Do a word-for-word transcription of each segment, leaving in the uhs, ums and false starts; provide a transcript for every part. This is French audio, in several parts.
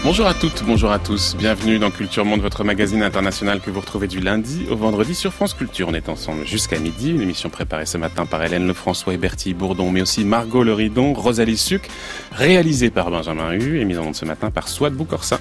Bonjour à toutes, bonjour à tous. Bienvenue dans Culture Monde, votre magazine international que vous retrouvez du lundi au vendredi sur France Culture. On est ensemble jusqu'à midi. Une émission préparée ce matin par Hélène Lefrançois et Bertille Bourdon, mais aussi Margot Leridon, Rosalie Suc, réalisée par Benjamin Hu et mise en onde ce matin par Souad Boukorsa.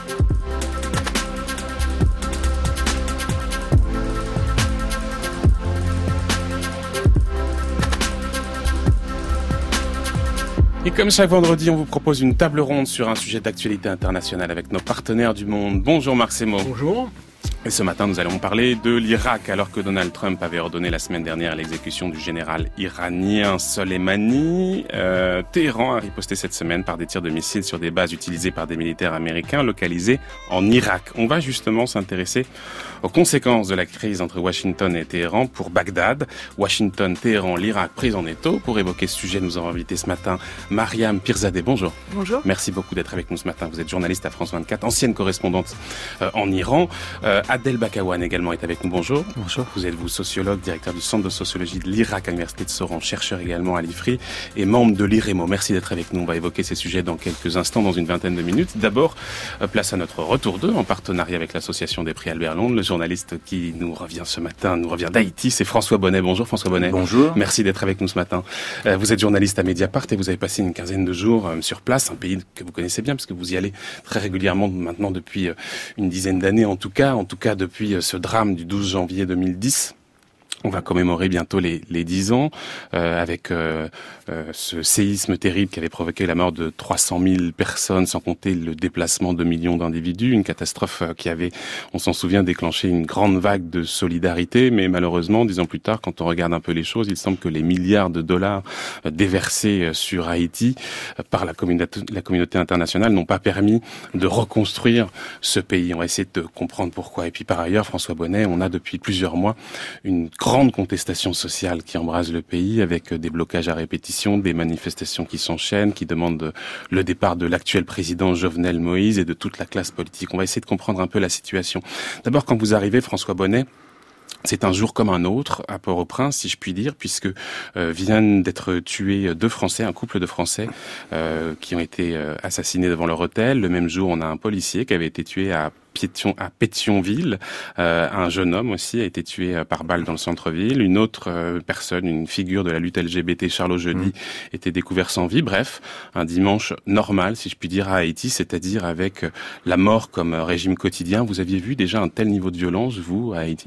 Et comme chaque vendredi, on vous propose une table ronde sur un sujet d'actualité internationale avec nos partenaires du monde. Bonjour Marc Semo. Bonjour. Et ce matin, nous allons parler de l'Irak, alors que Donald Trump avait ordonné la semaine dernière l'exécution du général iranien Soleimani. Euh, Téhéran a riposté cette semaine par des tirs de missiles sur des bases utilisées par des militaires américains localisés en Irak. On va justement s'intéresser aux conséquences de la crise entre Washington et Téhéran pour Bagdad. Washington, Téhéran, l'Irak pris en étau. Pour évoquer ce sujet, nous avons invité ce matin Mariam Pirzadeh. Bonjour. Bonjour. Merci beaucoup d'être avec nous ce matin. Vous êtes journaliste à France vingt-quatre, ancienne correspondante euh, en Iran. Euh, Adel Bakawan également est avec nous. Bonjour. Bonjour. Vous êtes vous sociologue, directeur du Centre de sociologie de l'Irak à l'Université de Soran, chercheur également à l'I F R I et membre de l'I R E M O. Merci d'être avec nous. On va évoquer ces sujets dans quelques instants, dans une vingtaine de minutes. D'abord, place à notre retour deux en partenariat avec l'association des prix Albert Londres. Le journaliste qui nous revient ce matin, nous revient d'Haïti, c'est François Bonnet. Bonjour François Bonnet. Bonjour. Merci d'être avec nous ce matin. Vous êtes journaliste à Mediapart et vous avez passé une quinzaine de jours sur place, un pays que vous connaissez bien parce que vous y allez très régulièrement maintenant depuis une dizaine d'années en tout cas, en tout cas depuis ce drame du douze janvier deux mille dix. On va commémorer bientôt les, les dix ans euh, avec euh, euh, ce séisme terrible qui avait provoqué la mort de trois cent mille personnes, sans compter le déplacement de millions d'individus. Une catastrophe qui avait, on s'en souvient, déclenché une grande vague de solidarité. Mais malheureusement, dix ans plus tard, quand on regarde un peu les choses, il semble que les milliards de dollars déversés sur Haïti par la communauté, la communauté internationale n'ont pas permis de reconstruire ce pays. On va essayer de comprendre pourquoi. Et puis par ailleurs, François Bonnet, on a depuis plusieurs mois une grande contestation sociale qui embrase le pays avec des blocages à répétition, des manifestations qui s'enchaînent, qui demandent le départ de l'actuel président Jovenel Moïse et de toute la classe politique. On va essayer de comprendre un peu la situation. D'abord, quand vous arrivez, François Bonnet, c'est un jour comme un autre à Port-au-Prince, si je puis dire, puisque euh, viennent d'être tués deux Français, un couple de Français euh, qui ont été euh, assassinés devant leur hôtel. Le même jour, on a un policier qui avait été tué à Pétion, à Pétionville. Euh, un jeune homme aussi a été tué euh, par balle dans le centre-ville. Une autre euh, personne, une figure de la lutte L G B T, Charles Ojedi, mmh. était découvert sans vie. Bref, un dimanche normal, si je puis dire, à Haïti, c'est-à-dire avec euh, la mort comme euh, régime quotidien. Vous aviez vu déjà un tel niveau de violence, vous, à Haïti ?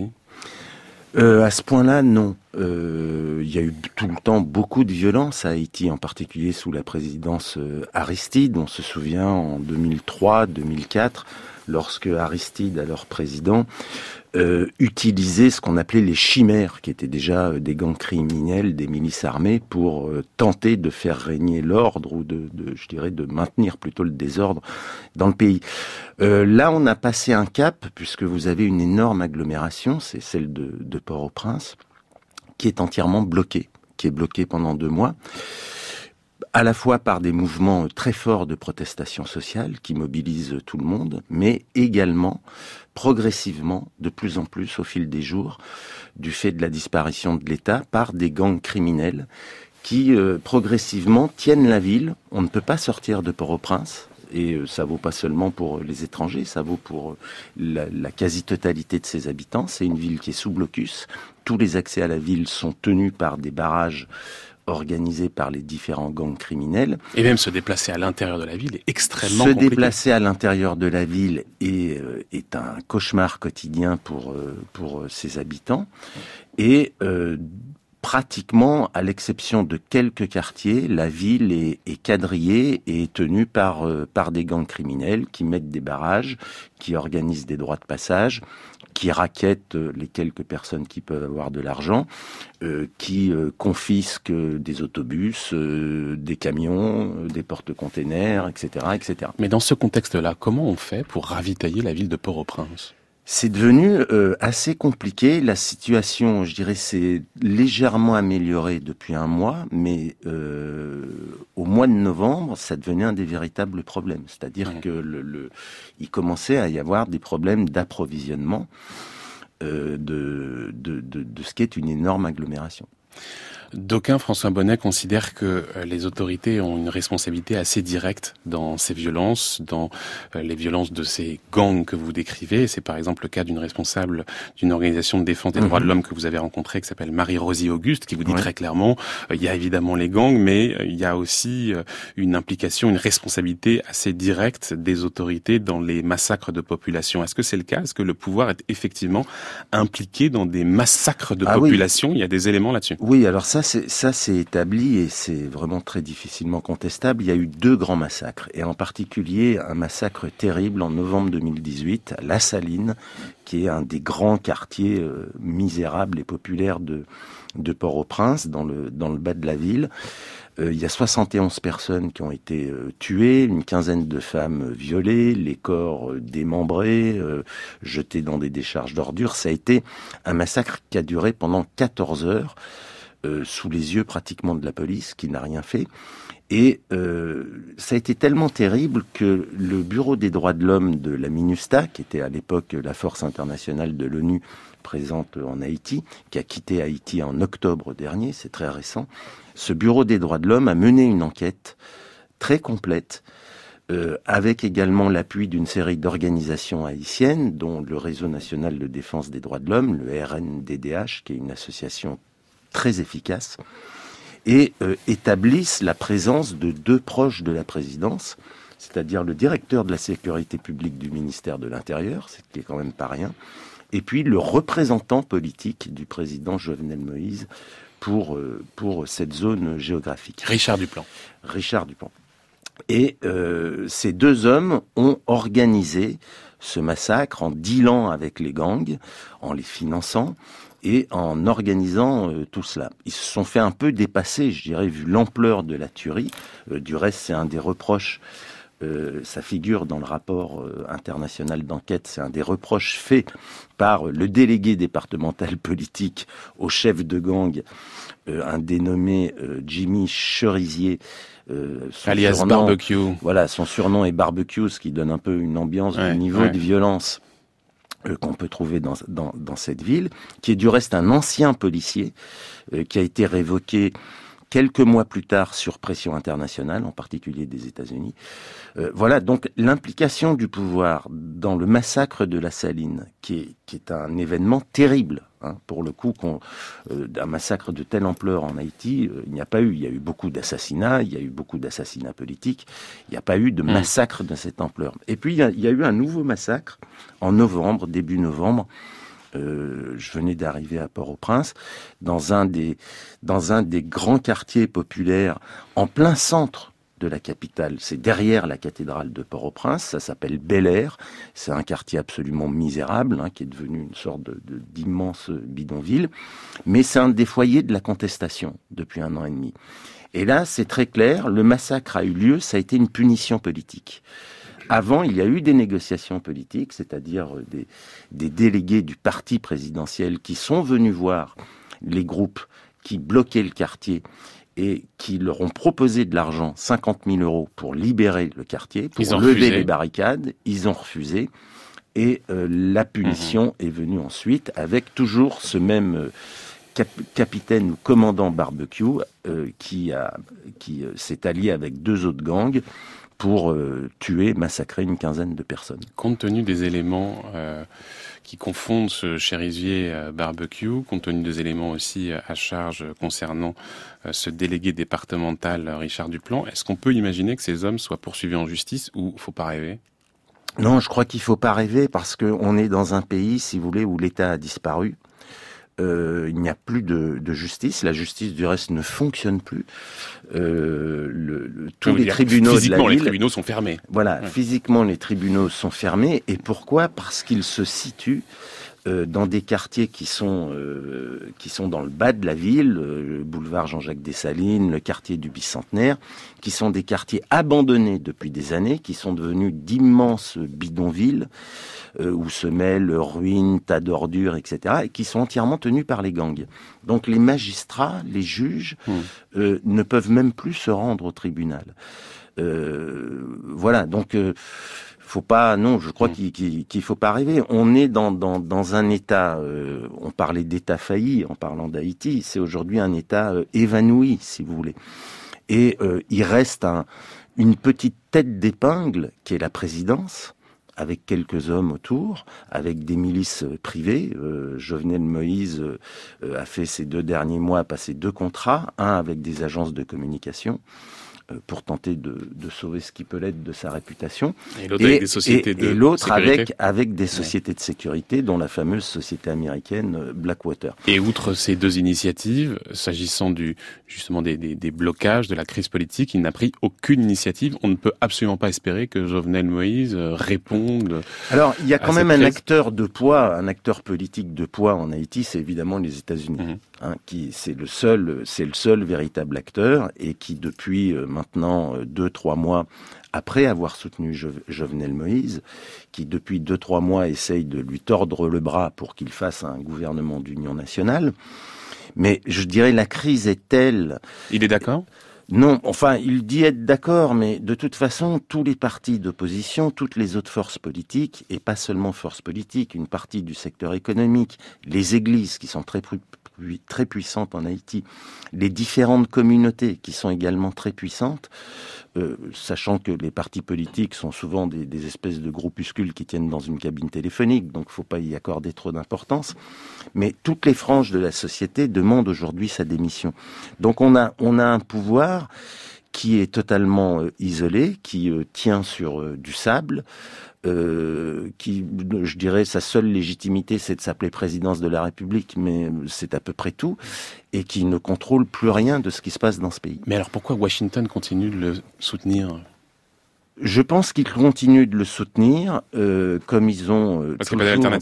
Euh, à ce point-là, non. Euh, il y a eu tout le temps beaucoup de violence à Haïti, en particulier sous la présidence euh, Aristide. On se souvient en deux mille trois, deux mille quatre, lorsque Aristide, alors président, euh, utilisait ce qu'on appelait les chimères, qui étaient déjà euh, des gangs criminels, des milices armées, pour euh, tenter de faire régner l'ordre ou de, de, je dirais, de maintenir plutôt le désordre dans le pays. Euh, là, on a passé un cap, puisque vous avez une énorme agglomération, c'est celle de, de Port-au-Prince, qui est entièrement bloquée, qui est bloquée pendant deux mois, à la fois par des mouvements très forts de protestation sociale qui mobilisent tout le monde, mais également, progressivement, de plus en plus au fil des jours, du fait de la disparition de l'État, par des gangs criminels qui, euh, progressivement, tiennent la ville. On ne peut pas sortir de Port-au-Prince. Et ça vaut pas seulement pour les étrangers, ça vaut pour la, la quasi-totalité de ses habitants. C'est une ville qui est sous blocus. Tous les accès à la ville sont tenus par des barrages organisés par les différents gangs criminels. Et même se déplacer à l'intérieur de la ville est extrêmement se compliqué. Se déplacer à l'intérieur de la ville est, euh, est un cauchemar quotidien pour, euh, pour ses habitants. Et euh, pratiquement, à l'exception de quelques quartiers, la ville est, est quadrillée et est tenue par, euh, par des gangs criminels qui mettent des barrages, qui organisent des droits de passage, qui rackettent les quelques personnes qui peuvent avoir de l'argent, euh, qui euh, confisquent des autobus, euh, des camions, euh, des porte-containers, et cetera, et cetera. Mais dans ce contexte-là, comment on fait pour ravitailler la ville de Port-au-Prince ? C'est devenu euh, assez compliqué. La situation, je dirais, s'est légèrement améliorée depuis un mois, mais euh, au mois de novembre, ça devenait un des véritables problèmes. C'est-à-dire mmh. que le, le, il commençait à y avoir des problèmes d'approvisionnement euh, de, de, de, de ce qu'est une énorme agglomération. D'aucuns, François Bonnet, considèrent que les autorités ont une responsabilité assez directe dans ces violences, dans les violences de ces gangs que vous décrivez. C'est par exemple le cas d'une responsable d'une organisation de défense des mmh. droits de l'homme que vous avez rencontrée, qui s'appelle Marie-Rosie Auguste, qui vous dit ouais. très clairement, euh, il y a évidemment les gangs, mais il y a aussi euh, une implication, une responsabilité assez directe des autorités dans les massacres de population. Est-ce que c'est le cas? Est-ce que le pouvoir est effectivement impliqué dans des massacres de ah, population? Oui. Il y a des éléments là-dessus. Oui, alors ça, c'est, ça c'est établi et c'est vraiment très difficilement contestable. Il y a eu deux grands massacres, et en particulier un massacre terrible en novembre deux mille dix-huit à La Saline, qui est un des grands quartiers euh, misérables et populaires de, de Port-au-Prince, dans le, dans le bas de la ville. Euh, il y a soixante et onze personnes qui ont été euh, tuées, une quinzaine de femmes euh, violées, les corps euh, démembrés, euh, jetés dans des décharges d'ordures. Ça a été un massacre qui a duré pendant quatorze heures, euh, sous les yeux pratiquement de la police, qui n'a rien fait. Et euh, ça a été tellement terrible que le Bureau des droits de l'homme de la MINUSTAH, qui était à l'époque la force internationale de l'ONU présente en Haïti, qui a quitté Haïti en octobre dernier, c'est très récent, ce Bureau des droits de l'homme a mené une enquête très complète, euh, avec également l'appui d'une série d'organisations haïtiennes, dont le Réseau national de défense des droits de l'homme, le R N D D H, qui est une association très efficace, et euh, établissent la présence de deux proches de la présidence, c'est-à-dire le directeur de la sécurité publique du ministère de l'Intérieur, ce qui est quand même pas rien, et puis le représentant politique du président Jovenel Moïse pour, euh, pour cette zone géographique. Richard Duplan. Richard Duplan. Et euh, ces deux hommes ont organisé ce massacre en dealant avec les gangs, en les finançant, et en organisant euh, tout cela. Ils se sont fait un peu dépasser, je dirais, vu l'ampleur de la tuerie. Euh, du reste, c'est un des reproches, euh, ça figure dans le rapport euh, international d'enquête, c'est un des reproches faits par le délégué départemental politique au chef de gang, euh, un dénommé euh, Jimmy Cherizier, Euh, alias surnom, Barbecue. Voilà, son surnom est Barbecue, ce qui donne un peu une ambiance ouais, du niveau ouais. de violence euh, qu'on peut trouver dans, dans, dans cette ville, qui est du reste un ancien policier, euh, qui a été révoqué quelques mois plus tard sur pression internationale, en particulier des États-Unis. Euh, voilà, donc l'implication du pouvoir dans le massacre de La Saline, qui est, qui est un événement terrible, hein, pour le coup, qu'on, euh, un massacre de telle ampleur en Haïti, euh, il n'y a pas eu. Il y a eu beaucoup d'assassinats, il y a eu beaucoup d'assassinats politiques, il n'y a pas eu de massacre de cette ampleur. Et puis, il y a, il y a eu un nouveau massacre en novembre, début novembre. Euh, je venais d'arriver à Port-au-Prince, dans un des dans un des grands quartiers populaires, en plein centre de la capitale. C'est derrière la cathédrale de Port-au-Prince. Ça s'appelle Bel-Air. C'est un quartier absolument misérable, hein, qui est devenu une sorte de, de d'immense bidonville. Mais c'est un des foyers de la contestation depuis un an et demi. Et là, c'est très clair. Le massacre a eu lieu. Ça a été une punition politique. Avant, il y a eu des négociations politiques, c'est-à-dire des, des délégués du parti présidentiel qui sont venus voir les groupes qui bloquaient le quartier et qui leur ont proposé de l'argent, cinquante mille euros, pour libérer le quartier, pour lever refusé. les barricades. Ils ont refusé. Et euh, la punition mmh. est venue ensuite, avec toujours ce même euh, cap- capitaine ou commandant Barbecue euh, qui, a, qui euh, s'est allié avec deux autres gangs pour euh, tuer, massacrer une quinzaine de personnes. Compte tenu des éléments euh, qui confondent ce Cherizier euh, Barbecue, compte tenu des éléments aussi euh, à charge concernant euh, ce délégué départemental euh, Richard Duplan, est-ce qu'on peut imaginer que ces hommes soient poursuivis en justice ou faut pas rêver ? Non, je crois qu'il faut pas rêver parce qu'on est dans un pays, si vous voulez, où l'État a disparu. Euh, il n'y a plus de, de justice. La justice, du reste, ne fonctionne plus. Euh, le, le, tous les tribunaux physiquement, de la ville, les tribunaux sont fermés. Voilà, ouais. Physiquement, les tribunaux sont fermés. Et pourquoi ? Parce qu'ils se situent euh, dans des quartiers qui sont euh, qui sont dans le bas de la ville, euh, le boulevard Jean-Jacques Dessalines, le quartier du Bicentenaire, qui sont des quartiers abandonnés depuis des années, qui sont devenus d'immenses bidonvilles, euh, où se mêlent ruines, tas d'ordures, et cetera, et qui sont entièrement tenus par les gangs. Donc les magistrats, les juges, mmh. euh, ne peuvent même plus se rendre au tribunal. Euh, voilà, donc... Euh, faut pas, non, je crois mmh. qu'il, qu'il, qu'il faut pas rêver. On est dans, dans, dans un État, euh, on parlait d'État failli en parlant d'Haïti, c'est aujourd'hui un État euh, évanoui, si vous voulez. Et euh, il reste un, une petite tête d'épingle qui est la présidence, avec quelques hommes autour, avec des milices privées. Euh, Jovenel Moïse euh, a fait ces deux derniers mois, passé deux contrats, un avec des agences de communication, pour tenter de, de sauver ce qui peut l'être de sa réputation. Et l'autre et, avec des sociétés et, de et l'autre sécurité. avec, avec des sociétés de sécurité, dont la fameuse société américaine Blackwater. Et outre ces deux initiatives, s'agissant du, justement des, des, des blocages, de la crise politique, il n'a pris aucune initiative. On ne peut absolument pas espérer que Jovenel Moïse réponde. Alors, il y a quand même un crise. acteur de poids, un acteur politique de poids en Haïti, c'est évidemment les États-Unis. Mmh. Hein, qui c'est le seul, c'est le seul véritable acteur et qui depuis euh, maintenant euh, deux trois mois après avoir soutenu jo- Jovenel Moïse, qui depuis deux trois mois essaye de lui tordre le bras pour qu'il fasse un gouvernement d'union nationale. Mais je dirais la crise est telle. Il est d'accord ? Non, enfin, il dit être d'accord, mais de toute façon, tous les partis d'opposition, toutes les autres forces politiques, et pas seulement forces politiques, une partie du secteur économique, les églises qui sont très très puissantes en Haïti, les différentes communautés qui sont également très puissantes, euh, sachant que les partis politiques sont souvent des, des espèces de groupuscules qui tiennent dans une cabine téléphonique, donc il ne faut pas y accorder trop d'importance. Mais toutes les franges de la société demandent aujourd'hui sa démission. Donc on a, on a un pouvoir qui est totalement euh, isolé, qui euh, tient sur euh, du sable, Euh, qui, je dirais, sa seule légitimité, c'est de s'appeler présidence de la République, mais c'est à peu près tout, et qui ne contrôle plus rien de ce qui se passe dans ce pays. Mais alors pourquoi Washington continue de le soutenir ? Je pense qu'ils continuent de le soutenir, euh, comme ils ont... Euh, Parce qu'il n'y a pas d'alternative ?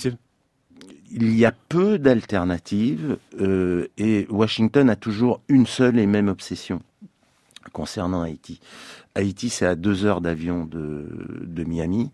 Il y a peu d'alternatives, euh, et Washington a toujours une seule et même obsession concernant Haïti. Haïti, c'est à deux heures d'avion de, de Miami.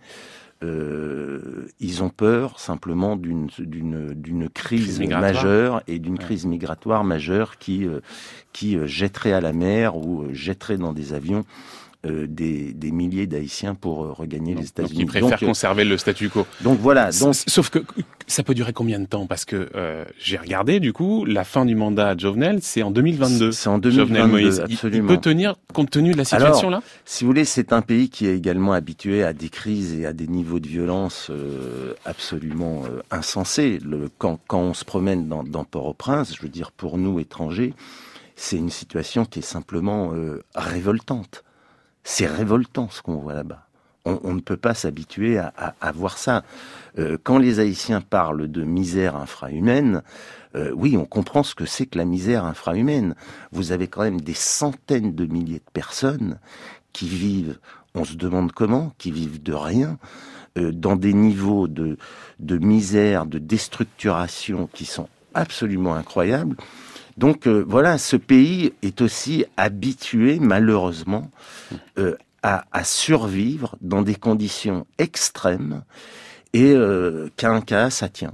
Euh, ils ont peur simplement d'une, d'une, d'une crise, crise majeure et d'une ouais. crise migratoire majeure qui, euh, qui jetterait à la mer ou jetterait dans des avions euh, des, des milliers d'Haïtiens pour euh, regagner donc, les États-Unis. Donc ils préfèrent donc, conserver le statu quo. Donc voilà. Donc... Sauf que ça peut durer combien de temps ? Parce que euh, j'ai regardé, du coup, la fin du mandat de Jovenel, c'est en deux mille vingt-deux. C'est en deux mille vingt-deux, Moïse. Absolument. Il peut tenir compte tenu de la situation Alors, là ? Si vous voulez, c'est un pays qui est également habitué à des crises et à des niveaux de violence euh, absolument euh, insensés. Le, quand, quand on se promène dans, dans Port-au-Prince, je veux dire, pour nous étrangers, c'est une situation qui est simplement euh, révoltante. C'est révoltant ce qu'on voit là-bas. On, on ne peut pas s'habituer à, à, à voir ça. Euh, quand les Haïtiens parlent de misère infrahumaine, euh, oui, on comprend ce que c'est que la misère infrahumaine. Vous avez quand même des centaines de milliers de personnes qui vivent, on se demande comment, qui vivent de rien, euh, dans des niveaux de, de misère, de déstructuration qui sont absolument incroyables. Donc euh, voilà, ce pays est aussi habitué, malheureusement, euh, à, à survivre dans des conditions extrêmes et euh, qu'à un cas, ça tient.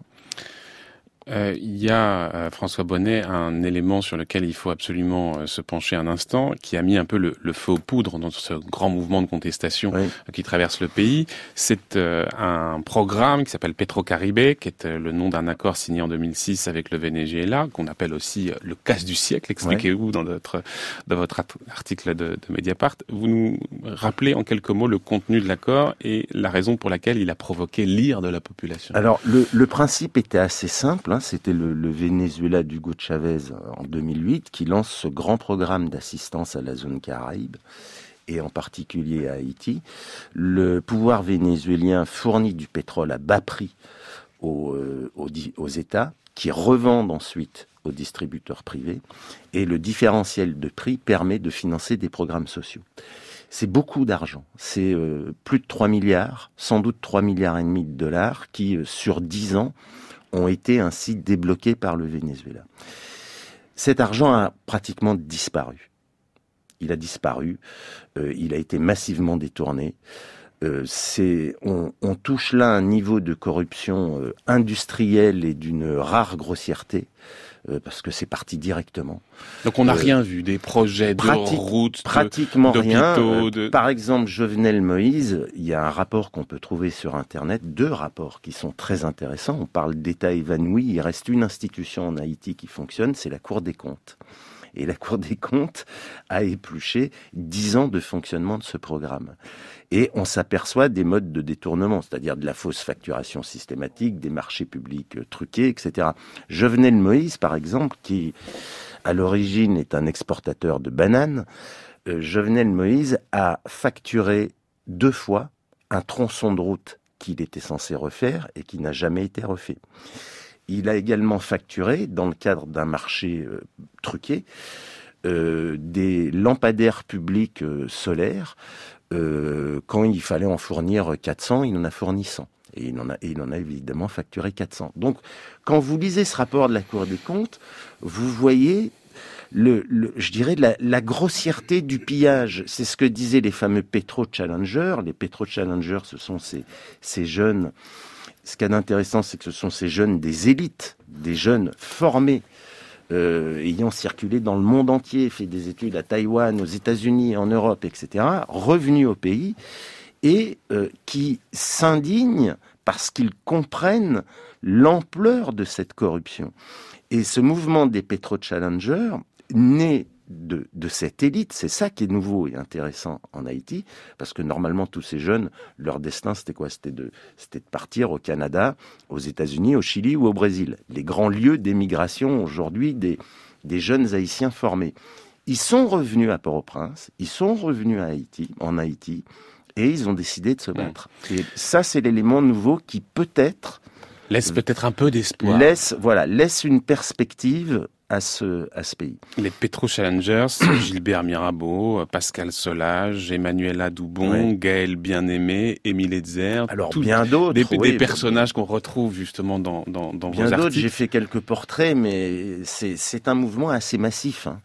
Euh, il y a, euh, François Bonnet, un élément sur lequel il faut absolument euh, se pencher un instant, qui a mis un peu le, le feu aux poudres dans ce grand mouvement de contestation oui. euh, qui traverse le pays. C'est euh, un programme qui s'appelle Petro-Caribe, qui est euh, le nom d'un accord signé en deux mille six avec le Venezuela, qu'on appelle aussi euh, le casse du siècle. Expliquez-vous oui. dans, notre, dans votre article de, de Mediapart. Vous nous rappelez en quelques mots le contenu de l'accord et la raison pour laquelle il a provoqué l'ire de la population. Alors, le, le principe était assez simple. C'était le, le Venezuela d'Hugo Chavez en deux mille huit qui lance ce grand programme d'assistance à la zone Caraïbe et en particulier à Haïti. Le pouvoir vénézuélien fournit du pétrole à bas prix aux, euh, aux, aux États qui revendent ensuite aux distributeurs privés et le différentiel de prix permet de financer des programmes sociaux. C'est beaucoup d'argent, c'est euh, plus de trois milliards, sans doute trois milliards et demi de dollars qui, euh, sur dix ans, ont été ainsi débloqués par le Venezuela. Cet argent a pratiquement disparu. Il a disparu, euh, il a été massivement détourné. Euh, c'est, on, on touche là un niveau de corruption euh, industrielle et d'une rare grossièreté euh, parce que c'est parti directement. Donc on n'a euh, rien vu, des projets de pratique, routes, pratiquement de, rien. de... Par exemple, Jovenel Moïse, il y a un rapport qu'on peut trouver sur Internet, deux rapports qui sont très intéressants. On parle d'État évanoui, il reste une institution en Haïti qui fonctionne, c'est la Cour des comptes. Et la Cour des comptes a épluché dix ans de fonctionnement de ce programme. Et on s'aperçoit des modes de détournement, c'est-à-dire de la fausse facturation systématique, des marchés publics truqués, et cetera. Jovenel Moïse, par exemple, qui à l'origine est un exportateur de bananes, euh, Jovenel Moïse a facturé deux fois un tronçon de route qu'il était censé refaire et qui n'a jamais été refait. Il a également facturé, dans le cadre d'un marché euh, truqué, euh, des lampadaires publics euh, solaires. Euh, quand il fallait en fournir quatre cents, il en a fourni cent. Et il en a, et il en a évidemment facturé quatre cents. Donc, quand vous lisez ce rapport de la Cour des comptes, vous voyez, le, le, je dirais, la, la grossièreté du pillage. C'est ce que disaient les fameux pétro-challengers. Les pétro-challengers, ce sont ces, ces jeunes... Ce qu'il y a d'intéressant, c'est que ce sont ces jeunes des élites, des jeunes formés, euh, ayant circulé dans le monde entier, fait des études à Taïwan, aux États-Unis, en Europe, et cetera, revenus au pays, et euh, qui s'indignent parce qu'ils comprennent l'ampleur de cette corruption. Et ce mouvement des pétro-challengers naît de, de cette élite, c'est ça qui est nouveau et intéressant en Haïti, parce que normalement tous ces jeunes, leur destin c'était quoi ? C'était de, c'était de partir au Canada, aux États-Unis, au Chili ou au Brésil, les grands lieux d'émigration aujourd'hui des, des jeunes Haïtiens formés. Ils sont revenus à Port-au-Prince, ils sont revenus à Haïti, en Haïti, et ils ont décidé de se battre. Et ça, c'est l'élément nouveau qui peut-être laisse peut-être un peu d'espoir. Laisse, voilà, laisse une perspective à ce, à ce pays. Les Pétro-Challengers, Gilbert Mirabeau, Pascal Solage, Emmanuel Adoubon, oui. Gaël Bien-Aimé, Émile Edzard. Alors, bien d'autres. Des, oui, des personnages qu'on retrouve justement dans, dans, dans bien vos d'autres, articles. J'ai fait quelques portraits, mais c'est, c'est un mouvement assez massif. Hein,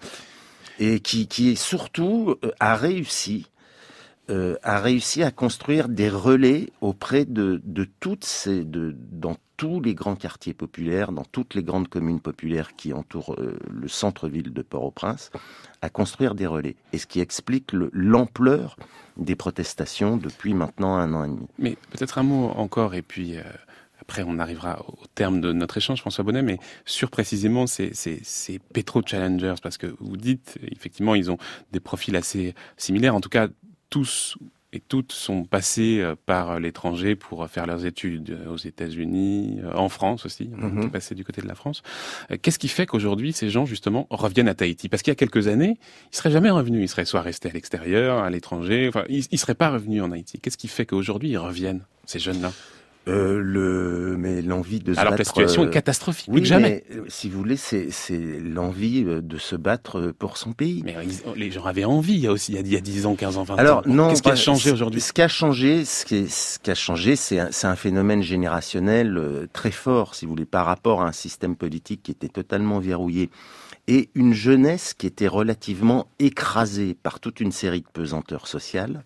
et qui, qui est surtout, euh, a réussi Euh, a réussi à construire des relais auprès de, de toutes ces, de, dans tous les grands quartiers populaires, dans toutes les grandes communes populaires qui entourent euh, le centre-ville de Port-au-Prince, à construire des relais. Et ce qui explique le, l'ampleur des protestations depuis maintenant un an et demi. Mais peut-être un mot encore, et puis... Euh... Après, on arrivera au terme de notre échange, François Bonnet, mais sur précisément ces, ces, ces pétro-challengers, parce que vous dites, effectivement, ils ont des profils assez similaires. En tout cas, tous et toutes sont passés par l'étranger pour faire leurs études aux États-Unis, en France aussi, on mm-hmm. est passé du côté de la France. Qu'est-ce qui fait qu'aujourd'hui, ces gens, justement, reviennent à Tahiti ? Parce qu'il y a quelques années, ils seraient jamais revenus. Ils seraient soit restés à l'extérieur, à l'étranger, enfin, ils, ils seraient pas revenus en Haïti. Qu'est-ce qui fait qu'aujourd'hui, ils reviennent, ces jeunes-là ? Euh, le, mais l'envie de se Alors battre... Alors que la situation euh, est catastrophique, oui, plus que jamais. Mais, si vous voulez, c'est, c'est l'envie de se battre pour son pays. Mais les gens avaient envie, il y a aussi, il y a dix ans, quinze ans, vingt Alors, ans. Non, Qu'est-ce qui a changé aujourd'hui ? Ce qui a changé, ce qui, est, ce qui a changé, c'est un, c'est un phénomène générationnel euh, très fort, si vous voulez, par rapport à un système politique qui était totalement verrouillé. Et une jeunesse qui était relativement écrasée par toute une série de pesanteurs sociales.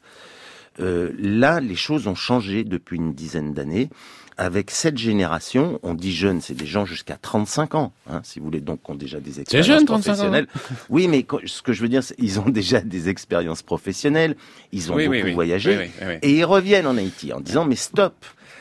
Euh, là, les choses ont changé depuis une dizaine d'années. Avec cette génération, on dit jeunes, c'est des gens jusqu'à trente-cinq ans, hein, si vous voulez, donc qui ont déjà des expériences jeune, professionnelles. Oui, mais ce que je veux dire, c'est qu'ils ont déjà des expériences professionnelles, ils ont oui, beaucoup oui, voyagé, oui, oui, oui. et ils reviennent en Haïti en disant, mais stop,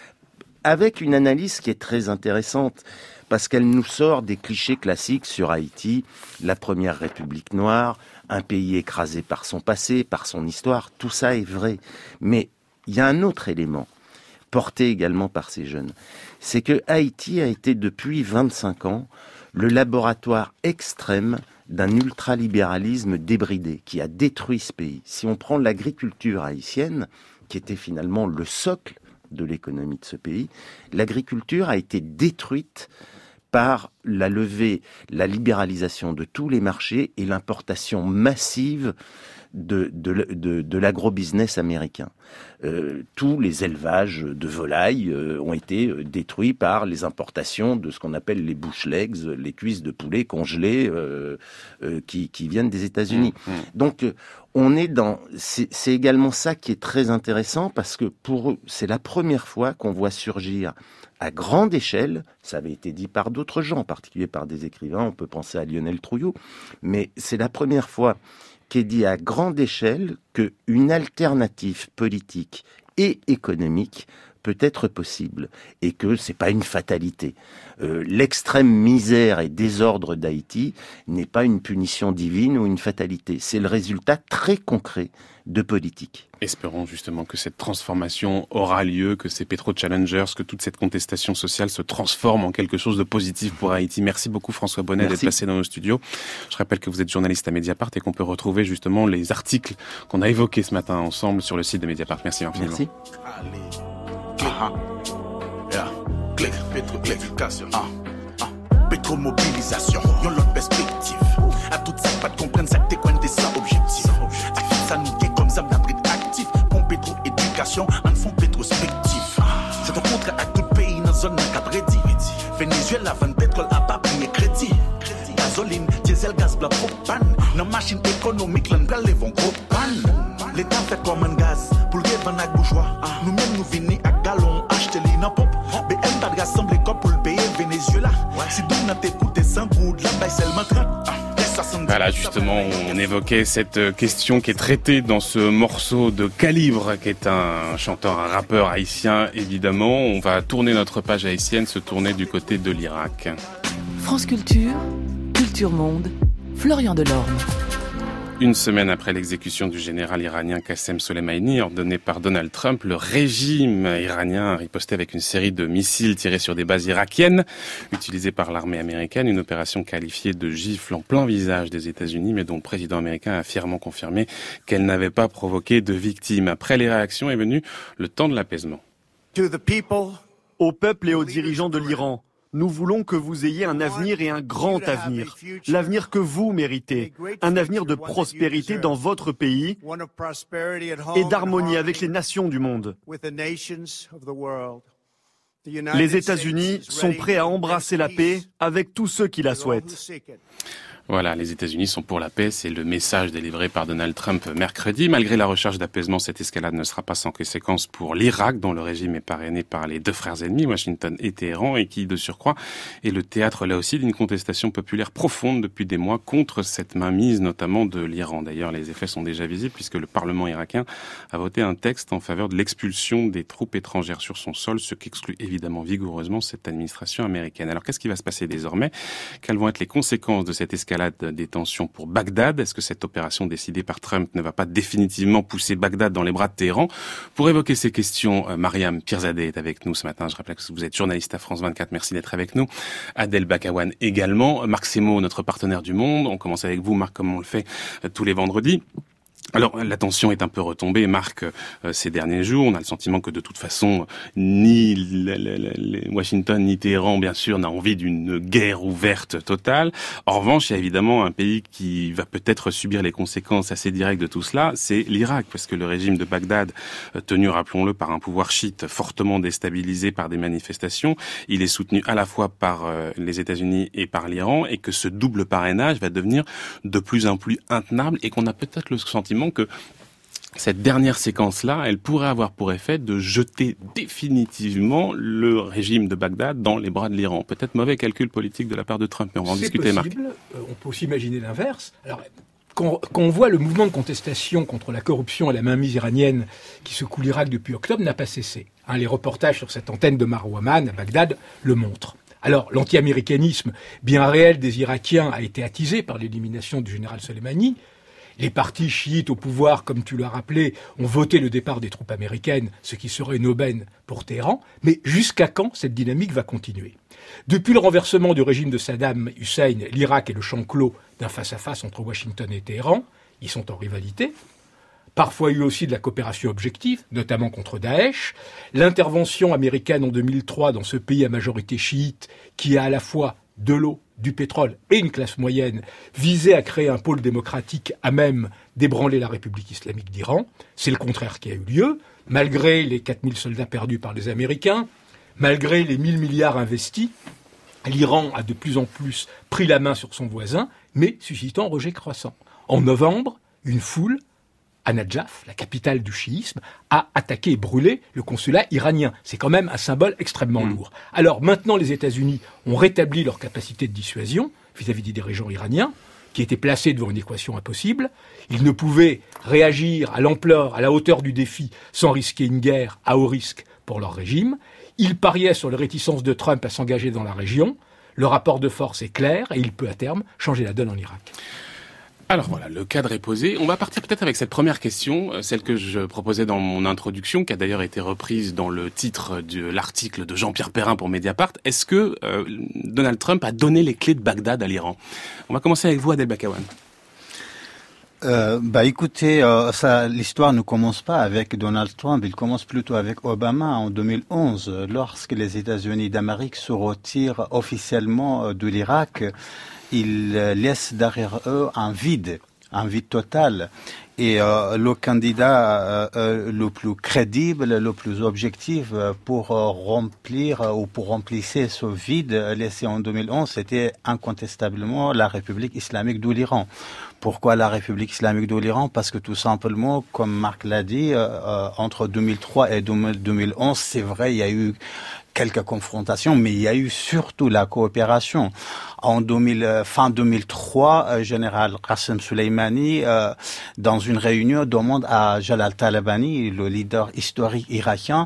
avec une analyse qui est très intéressante, parce qu'elle nous sort des clichés classiques sur Haïti, la première république noire, un pays écrasé par son passé, par son histoire, tout ça est vrai. Mais il y a un autre élément, porté également par ces jeunes, c'est que Haïti a été depuis vingt-cinq ans le laboratoire extrême d'un ultralibéralisme débridé qui a détruit ce pays. Si on prend l'agriculture haïtienne, qui était finalement le socle de l'économie de ce pays, l'agriculture a été détruite par la levée, la libéralisation de tous les marchés et l'importation massive de, de, de, de l'agro-business américain. Euh, tous les élevages de volailles euh, ont été détruits par les importations de ce qu'on appelle les bush legs, les cuisses de poulet congelées euh, euh, qui, qui viennent des États-Unis. Mmh, mmh. Donc, euh, on est dans... C'est, c'est également ça qui est très intéressant parce que pour eux, c'est la première fois qu'on voit surgir à grande échelle, ça avait été dit par d'autres gens, en particulier par des écrivains, on peut penser à Lionel Trouillot, mais c'est la première fois qu'est dit à grande échelle qu'une alternative politique et économique peut être possible et que c'est pas une fatalité. Euh, l'extrême misère et désordre d'Haïti n'est pas une punition divine ou une fatalité. C'est le résultat très concret de politique. Espérons justement que cette transformation aura lieu, que ces Petro-Challengers, que toute cette contestation sociale se transforme en quelque chose de positif pour Haïti. Merci beaucoup François Bonnet Merci. d'être passé dans nos studios. Je rappelle que vous êtes journaliste à Mediapart et qu'on peut retrouver justement les articles qu'on a évoqués ce matin ensemble sur le site de Mediapart. Merci infiniment. Merci. Ah, yeah. Clic, pétro-clication, ah, ah. Pétro-mobilisation, yon l'autre perspective. À tout ça, pas de comprendre ça, t'es quoi des ça objectif. Ça nous est comme ça, d'abri actif. Pour pétro-éducation, en fond pétrospectif. C'est un contrat à tout pays dans zone cadre rédit. Venezuela, vend pétrole à pas payer crédit. Gasoline, diesel, gaz, blanc, propane. Dans machine économique, l'on les vont gros panne. L'État fait comme un gaz pour le vendre à bourgeois. Nous-mêmes, nous venons à galon, acheter les non pop. B M pas de rassembler comme pour le payer Venezuela. Si nous n'avons écouté sans goût, là-bas, c'est seulement trente. Voilà, justement, on évoquait cette question qui est traitée dans ce morceau de Calibre, qui est un chanteur, un rappeur haïtien, évidemment. On va tourner notre page haïtienne, se tourner du côté de l'Irak. France Culture, Culture Monde, Florian Delorme. Une semaine après l'exécution du général iranien Qassem Soleimani, ordonné par Donald Trump, le régime iranien a riposté avec une série de missiles tirés sur des bases irakiennes, utilisés par l'armée américaine, une opération qualifiée de gifle en plein visage des États-Unis, mais dont le président américain a fièrement confirmé qu'elle n'avait pas provoqué de victimes. Après les réactions est venu le temps de l'apaisement. Au peuple et aux dirigeants de l'Iran, nous voulons que vous ayez un avenir et un grand avenir. L'avenir que vous méritez. Un avenir de prospérité dans votre pays et d'harmonie avec les nations du monde. Les États-Unis sont prêts à embrasser la paix avec tous ceux qui la souhaitent. Voilà, les États-Unis sont pour la paix, c'est le message délivré par Donald Trump mercredi. Malgré la recherche d'apaisement, cette escalade ne sera pas sans conséquence pour l'Irak, dont le régime est parrainé par les deux frères ennemis, Washington et Téhéran, et qui, de surcroît, est le théâtre, là aussi, d'une contestation populaire profonde depuis des mois contre cette mainmise, notamment de l'Iran. D'ailleurs, les effets sont déjà visibles, puisque le Parlement irakien a voté un texte en faveur de l'expulsion des troupes étrangères sur son sol, ce qui exclut évidemment vigoureusement cette administration américaine. Alors, qu'est-ce qui va se passer désormais? Quelles vont être les conséquences de cette escalade des tensions pour Bagdad? Est-ce que cette opération décidée par Trump ne va pas définitivement pousser Bagdad dans les bras de Téhéran? Pour évoquer ces questions, Mariam Pirzadeh est avec nous ce matin. Je rappelle que vous êtes journaliste à France vingt-quatre. Merci d'être avec nous. Adel Bakawan également. Marc Semo, notre partenaire du Monde. On commence avec vous, Marc, comme on le fait tous les vendredis. Alors, la tension est un peu retombée, Marc, euh, ces derniers jours. On a le sentiment que de toute façon, ni les, les, les Washington ni Téhéran, bien sûr, n'a envie d'une guerre ouverte totale. En revanche, il y a évidemment un pays qui va peut-être subir les conséquences assez directes de tout cela, c'est l'Irak, parce que le régime de Bagdad, euh, tenu, rappelons-le, par un pouvoir chiite fortement déstabilisé par des manifestations, il est soutenu à la fois par euh, les États-Unis et par l'Iran, et que ce double parrainage va devenir de plus en plus intenable, et qu'on a peut-être le sentiment que cette dernière séquence-là, elle pourrait avoir pour effet de jeter définitivement le régime de Bagdad dans les bras de l'Iran. Peut-être mauvais calcul politique de la part de Trump, mais on va en C'est discuter, Marc. Possible. On peut aussi imaginer l'inverse. Alors, quand, quand on voit le mouvement de contestation contre la corruption et la mainmise iranienne qui secoue l'Irak depuis octobre n'a pas cessé. Hein, les reportages sur cette antenne de Marwaman à Bagdad le montrent. Alors, l'anti-américanisme bien réel des Irakiens a été attisé par l'élimination du général Soleimani. Les partis chiites au pouvoir, comme tu l'as rappelé, ont voté le départ des troupes américaines, ce qui serait une aubaine pour Téhéran. Mais jusqu'à quand cette dynamique va continuer? Depuis le renversement du régime de Saddam Hussein, l'Irak est le champ clos d'un face-à-face entre Washington et Téhéran. Ils sont en rivalité. Parfois, il y a eu aussi de la coopération objective, notamment contre Daesh. L'intervention américaine en deux mille trois dans ce pays à majorité chiite, qui a à la fois de l'eau, du pétrole et une classe moyenne visaient à créer un pôle démocratique à même d'ébranler la République islamique d'Iran. C'est le contraire qui a eu lieu, malgré les quatre mille soldats perdus par les Américains, malgré les mille milliards investis. L'Iran a de plus en plus pris la main sur son voisin, mais suscitant un rejet croissant. En novembre, une foule à Nadjaf, la capitale du chiisme, a attaqué et brûlé le consulat iranien. C'est quand même un symbole extrêmement mmh. lourd. Alors maintenant, les États-Unis ont rétabli leur capacité de dissuasion vis-à-vis des dirigeants iraniens, qui étaient placés devant une équation impossible. Ils ne pouvaient réagir à l'ampleur, à la hauteur du défi, sans risquer une guerre à haut risque pour leur régime. Ils pariaient sur les réticences de Trump à s'engager dans la région. Le rapport de force est clair et il peut à terme changer la donne en Irak. Alors voilà, le cadre est posé. On va partir peut-être avec cette première question, celle que je proposais dans mon introduction, qui a d'ailleurs été reprise dans le titre de l'article de Jean-Pierre Perrin pour Mediapart. Est-ce que euh, Donald Trump a donné les clés de Bagdad à l'Iran ? On va commencer avec vous, Adel Bakawan. Euh, bah écoutez, euh, ça, l'histoire ne commence pas avec Donald Trump, il commence plutôt avec Obama en deux mille onze, lorsque les États-Unis d'Amérique se retirent officiellement de l'Irak. Ils laissent derrière eux un vide, un vide total. Et euh, le candidat euh, le plus crédible, le plus objectif pour euh, remplir euh, ou pour remplir ce vide laissé en deux mille onze, c'était incontestablement la République islamique de l'Iran. Pourquoi la République islamique de l'Iran ? Parce que tout simplement, comme Marc l'a dit, euh, entre deux mille trois et deux mille onze, c'est vrai, il y a eu quelques confrontations, mais il y a eu surtout la coopération. En deux mille, fin deux mille trois, euh, général Qassem Soleimani, euh, dans une réunion, demande à Jalal Talabani, le leader historique irakien,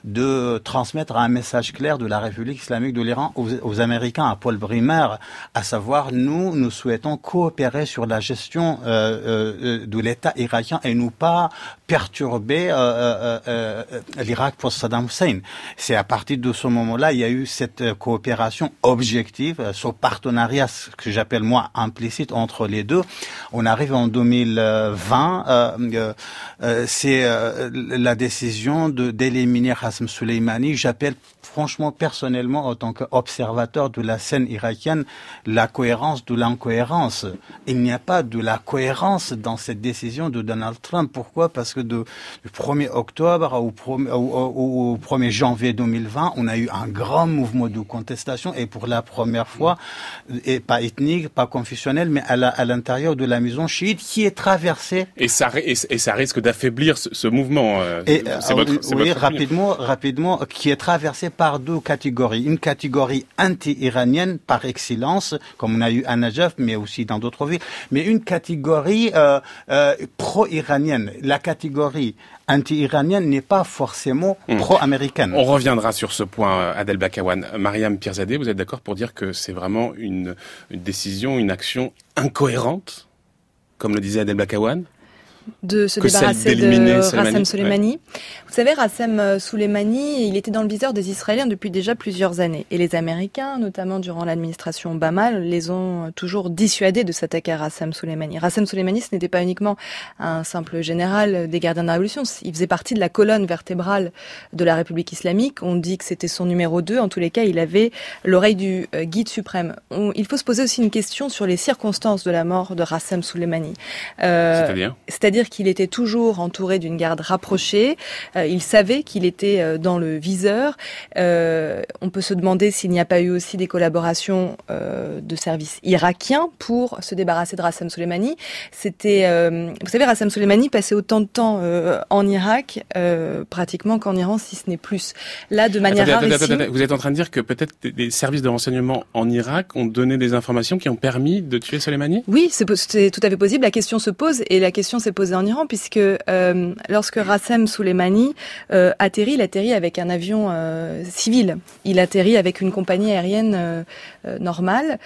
de transmettre un message clair de la République islamique de l'Iran aux, aux Américains, à Paul Bremer, à savoir, nous, nous souhaitons coopérer sur la gestion euh, euh, de l'État irakien et nous pas perturber euh, euh, euh, l'Irak pour Saddam Hussein. C'est à partir de ce moment-là, il y a eu cette coopération objective, ce partenariat, ce que j'appelle moi implicite entre les deux. On arrive en deux mille vingt, euh, euh, c'est euh, la décision de d'éliminer Qassem Soleimani. J'appelle franchement, personnellement, en tant qu'observateur de la scène irakienne, la cohérence de l'incohérence. Il n'y a pas de la cohérence dans cette décision de Donald Trump. Pourquoi ? Parce que de, du premier octobre au, au, au, au premier janvier deux mille vingt, on a eu un grand mouvement de contestation et pour la première fois, et pas ethnique, pas confessionnel, mais à, la, à l'intérieur de la maison chiite qui est traversée. Et ça, et, et ça risque d'affaiblir ce, ce mouvement. Euh, et, c'est votre, oui, c'est oui votre rapidement, rapidement, qui est traversée par deux catégories. Une catégorie anti-iranienne par excellence, comme on a eu à Najaf, mais aussi dans d'autres villes, mais une catégorie euh, euh, pro-iranienne. La catégorie anti-iranienne n'est pas forcément mmh. pro-américaine. On reviendra sur ce point, Adel Bakawan. Mariam Pirzadeh, vous êtes d'accord pour dire que c'est vraiment une, une décision, une action incohérente, comme le disait Adel Bakawan, de se débarrasser de Rassem Soleimani. Ouais. Vous savez, Rassem Soleimani, il était dans le viseur des Israéliens depuis déjà plusieurs années. Et les Américains, notamment durant l'administration Obama, les ont toujours dissuadés de s'attaquer à Rassem Soleimani. Rassem Soleimani, ce n'était pas uniquement un simple général des gardiens de la Révolution. Il faisait partie de la colonne vertébrale de la République islamique. On dit que c'était son numéro deux. En tous les cas, il avait l'oreille du guide suprême. On, il faut se poser aussi une question sur les circonstances de la mort de Rassem Soleimani. Euh, C'est-à-dire C'est-à-dire C'est-à-dire qu'il était toujours entouré d'une garde rapprochée. Euh, il savait qu'il était euh, dans le viseur. Euh, on peut se demander s'il n'y a pas eu aussi des collaborations euh, de services irakiens pour se débarrasser de Rassem Soleimani. C'était, euh, vous savez, Rassem Soleimani passait autant de temps euh, en Irak, euh, pratiquement qu'en Iran, si ce n'est plus. Là, de manière attendez, rarissime... attendez, attendez. Vous êtes en train de dire que peut-être des services de renseignement en Irak ont donné des informations qui ont permis de tuer Soleimani ? Oui, c'est, c'est tout à fait possible. La question se pose, et la question s'est posée en Iran, puisque euh, lorsque Rassem Soleimani euh, atterrit, il atterrit avec un avion euh, civil. Il atterrit avec une compagnie aérienne euh, euh, normale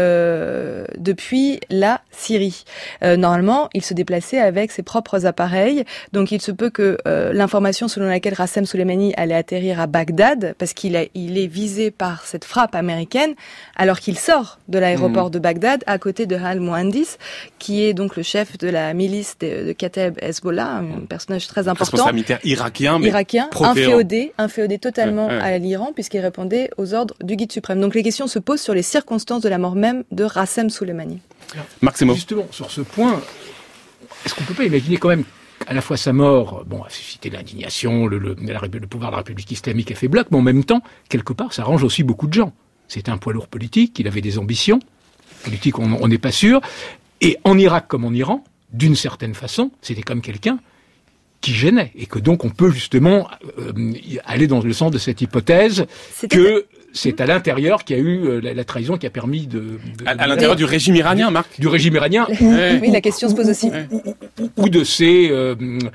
euh, depuis la Syrie. Euh, normalement, il se déplaçait avec ses propres appareils, donc il se peut que euh, l'information selon laquelle Rassem Soleimani allait atterrir à Bagdad, parce qu'il a, il est visé par cette frappe américaine, alors qu'il sort de l'aéroport mmh. de Bagdad, à côté de Al-Muhandis, qui est donc le chef de la milice de, de de Kateb Hezbollah, un personnage très important. Responsable militaire irakien, mais irakien, procréant. inféodé, inféodé totalement ouais, ouais. à l'Iran, puisqu'il répondait aux ordres du guide suprême. Donc les questions se posent sur les circonstances de la mort même de Rassem Soleimani. Marc Semo. Justement, sur ce point, est-ce qu'on peut pas imaginer quand même à la fois sa mort, bon, a suscité l'indignation, le, le, le pouvoir de la République islamique a fait bloc, mais en même temps, quelque part, ça arrange aussi beaucoup de gens. C'était un poids lourd politique, il avait des ambitions. Politique, on n'est pas sûr. Et en Irak comme en Iran, d'une certaine façon, c'était comme quelqu'un qui gênait. Et que donc on peut justement euh, aller dans le sens de cette hypothèse c'était que c'est à l'intérieur qu'il y a eu euh, la, la trahison qui a permis de... de à, à l'intérieur du régime iranien, du, Marc Du régime iranien. Ou, oui, ou, la question ou, se pose aussi. Ou, ou, ou, ou de ces, euh,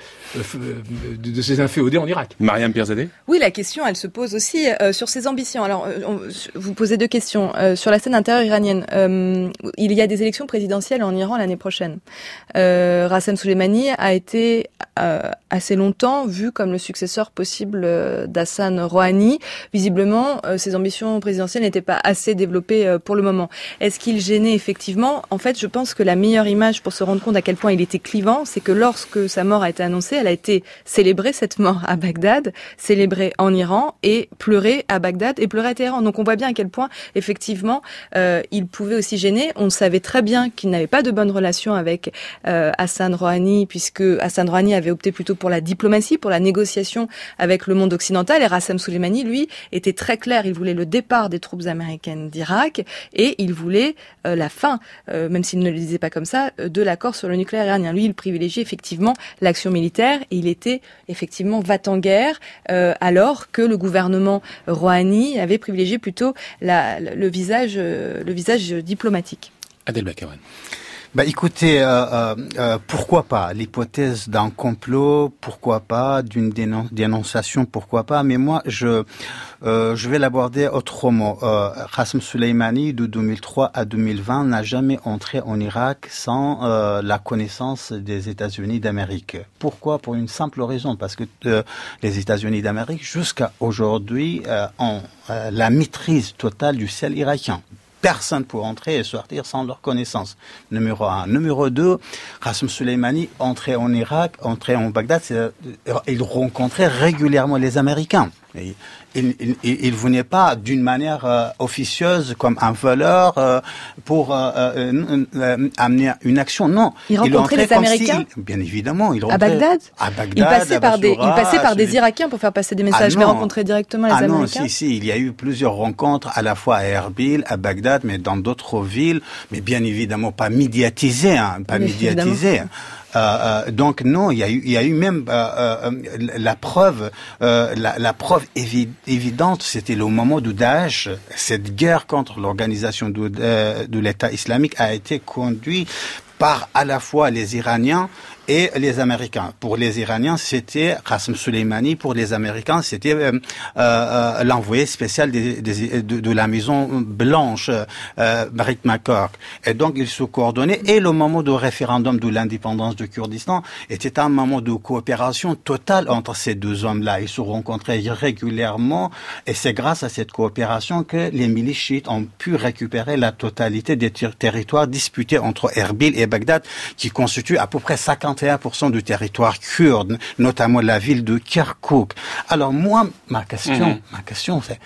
de, de ces inféodés en Irak. Mariam Pirzadeh. Oui, la question, elle se pose aussi euh, sur ses ambitions. Alors, on, vous posez deux questions. Euh, sur la scène intérieure iranienne, euh, il y a des élections présidentielles en Iran l'année prochaine. Euh, Rassem Soleimani a été euh, assez longtemps vu comme le successeur possible euh, d'Hassan Rouhani. Visiblement, euh, ses ambitions présidentielles n'étaient pas assez développées euh, pour le moment. Est-ce qu'il gênait effectivement ? En fait, je pense que la meilleure image pour se rendre compte à quel point il était clivant, c'est que lorsque sa mort a été annoncée, elle a été célébrée, cette mort à Bagdad, célébrée en Iran et pleurée à Bagdad et pleurée à Téhéran. Donc on voit bien à quel point, effectivement, euh, il pouvait aussi gêner. On savait très bien qu'il n'avait pas de bonnes relations avec euh, Hassan Rouhani, puisque Hassan Rouhani avait opté plutôt pour la diplomatie, pour la négociation avec le monde occidental, et Rassem Soleimani, lui, était très clair. Il voulait le départ des troupes américaines d'Irak et il voulait euh, la fin, euh, même s'il ne le disait pas comme ça, euh, de l'accord sur le nucléaire iranien. Lui, il privilégiait effectivement l'action militaire et il était effectivement va-t-en-guerre, euh, alors que le gouvernement Rouhani avait privilégié plutôt la, le visage, euh, le visage diplomatique. Adel Bakawan. Bah écoutez, euh, euh, pourquoi pas l'hypothèse d'un complot, pourquoi pas d'une dénon- dénonciation, pourquoi pas. Mais moi, je euh, je vais l'aborder autrement. Euh, Rassem Soleimani de deux mille trois à deux mille vingt n'a jamais entré en Irak sans euh, la connaissance des États-Unis d'Amérique. Pourquoi ? Pour une simple raison, parce que euh, les États-Unis d'Amérique jusqu'à aujourd'hui euh, ont euh, la maîtrise totale du ciel irakien. Personne pour entrer et sortir sans leur connaissance. Numéro un. Numéro deux, Rassem Soleimani entrait en Irak, entrait en Bagdad, c'est, il rencontrait régulièrement les Américains. Et il, il, il venait pas d'une manière euh, officieuse comme un voleur euh, pour euh, euh, euh, amener une action. Non. Il rencontrait les Américains. Bien évidemment, il à Bagdad. À Bagdad. Il passait par des, il passait par des celui... Irakiens pour faire passer des messages, ah mais rencontrait directement les ah Américains. Non, si, si, il y a eu plusieurs rencontres à la fois à Erbil, à Bagdad, mais dans d'autres villes, mais bien évidemment pas médiatisées, hein, pas mais médiatisées. Euh, euh, donc non, il y a eu, il y a eu même euh, euh, la preuve, euh, la, la preuve évi- évidente, c'était le moment de Daesh. Cette guerre contre l'organisation de, de, de l'État islamique a été conduite par à la fois les Iraniens et les Américains. Pour les Iraniens, c'était Rassem Soleimani. Pour les Américains, c'était euh, euh, l'envoyé spécial des, des, de, de la Maison Blanche, euh, Rick McCork. Et donc, ils se coordonnaient. Et le moment du référendum de l'indépendance du Kurdistan était un moment de coopération totale entre ces deux hommes-là. Ils se rencontraient régulièrement. Et c'est grâce à cette coopération que les milices chiites ont pu récupérer la totalité des ter- territoires disputés entre Erbil et Bagdad, qui constituent à peu près cinquante et un pour cent du territoire kurde, notamment la ville de Kirkouk. Alors moi, ma question, mmh. ma question c'est,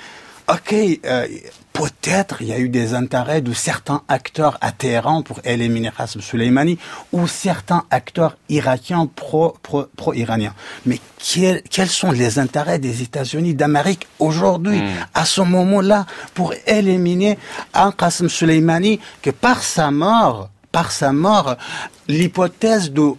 ok, euh, peut-être il y a eu des intérêts de certains acteurs à Téhéran pour éliminer Rassem Soleimani ou certains acteurs irakiens pro, pro, pro-iraniens. Mais quels, quels sont les intérêts des États-Unis d'Amérique aujourd'hui, mmh. à ce moment-là, pour éliminer un Rassem Soleimani que par sa mort, par sa mort, l'hypothèse de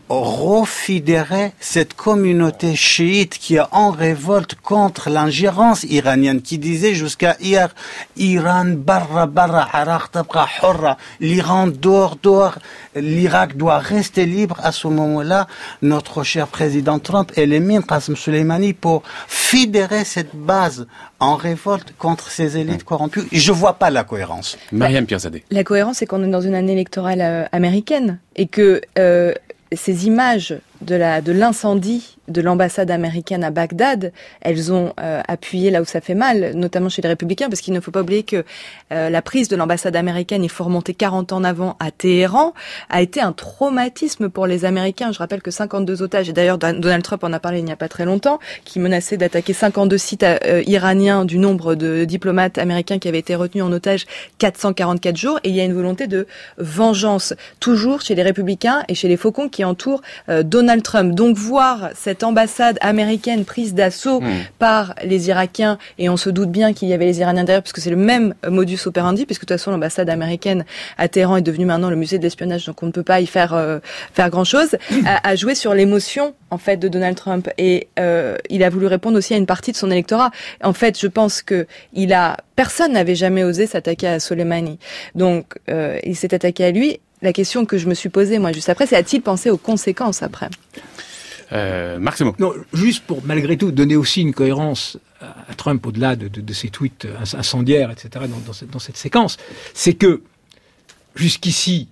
refédérer cette communauté chiite qui est en révolte contre l'ingérence iranienne, qui disait jusqu'à hier, Iran barra barra, Iraq tabqa hurra, l'Iran dort, dort, l'Irak doit rester libre. À ce moment-là, notre cher président Trump élimine Rassem Soleimani pour fédérer cette base en révolte contre ces élites corrompues. Je vois pas la cohérence. Mariam Pirzadeh. La cohérence, c'est qu'on est dans une année électorale euh, américaine et que euh, ces images de, la, de l'incendie de l'ambassade américaine à Bagdad, elles ont euh, appuyé là où ça fait mal, notamment chez les Républicains, parce qu'il ne faut pas oublier que euh, la prise de l'ambassade américaine, il faut remonter quarante ans en avant à Téhéran, a été un traumatisme pour les Américains. Je rappelle que cinquante-deux otages, et d'ailleurs Donald Trump en a parlé il n'y a pas très longtemps, qui menaçait d'attaquer cinquante-deux sites euh, iraniens du nombre de diplomates américains qui avaient été retenus en otage quatre cent quarante-quatre jours, et il y a une volonté de vengeance, toujours chez les Républicains et chez les faucons qui entourent euh, Donald Trump. Donc voir cette ambassade américaine prise d'assaut mmh. par les Irakiens, et on se doute bien qu'il y avait les Iraniens derrière, puisque c'est le même modus operandi, puisque de toute façon l'ambassade américaine à Téhéran est devenue maintenant le musée de l'espionnage, donc on ne peut pas y faire euh, faire grand-chose, a, a joué sur l'émotion en fait de Donald Trump, et euh, il a voulu répondre aussi à une partie de son électorat. En fait, je pense que il a personne n'avait jamais osé s'attaquer à Soleimani, donc euh, il s'est attaqué à lui. La question que je me suis posée moi juste après, c'est a-t-il pensé aux conséquences après? Euh, Marc Semo. Non, juste pour malgré tout donner aussi une cohérence à Trump au-delà de, de, de ses tweets incendiaires, et cetera. Dans, dans, cette, dans cette séquence, c'est que jusqu'ici,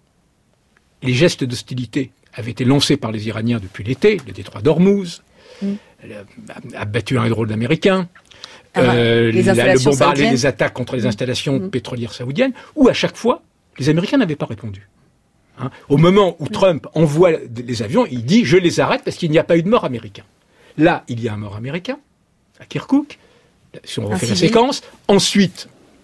les gestes d'hostilité avaient été lancés par les Iraniens depuis l'été, le détroit d'Ormuz, mm. a battu un drôle d'Américain, ah, euh, les, la, le bombard, les, les attaques contre les installations mm. pétrolières saoudiennes, où à chaque fois, les Américains n'avaient pas répondu. Hein. Au moment où Trump envoie les avions, il dit « je les arrête parce qu'il n'y a pas eu de mort américain ». Là, il y a un mort américain, à Kirkuk, si on refait la séquence. Ensuite,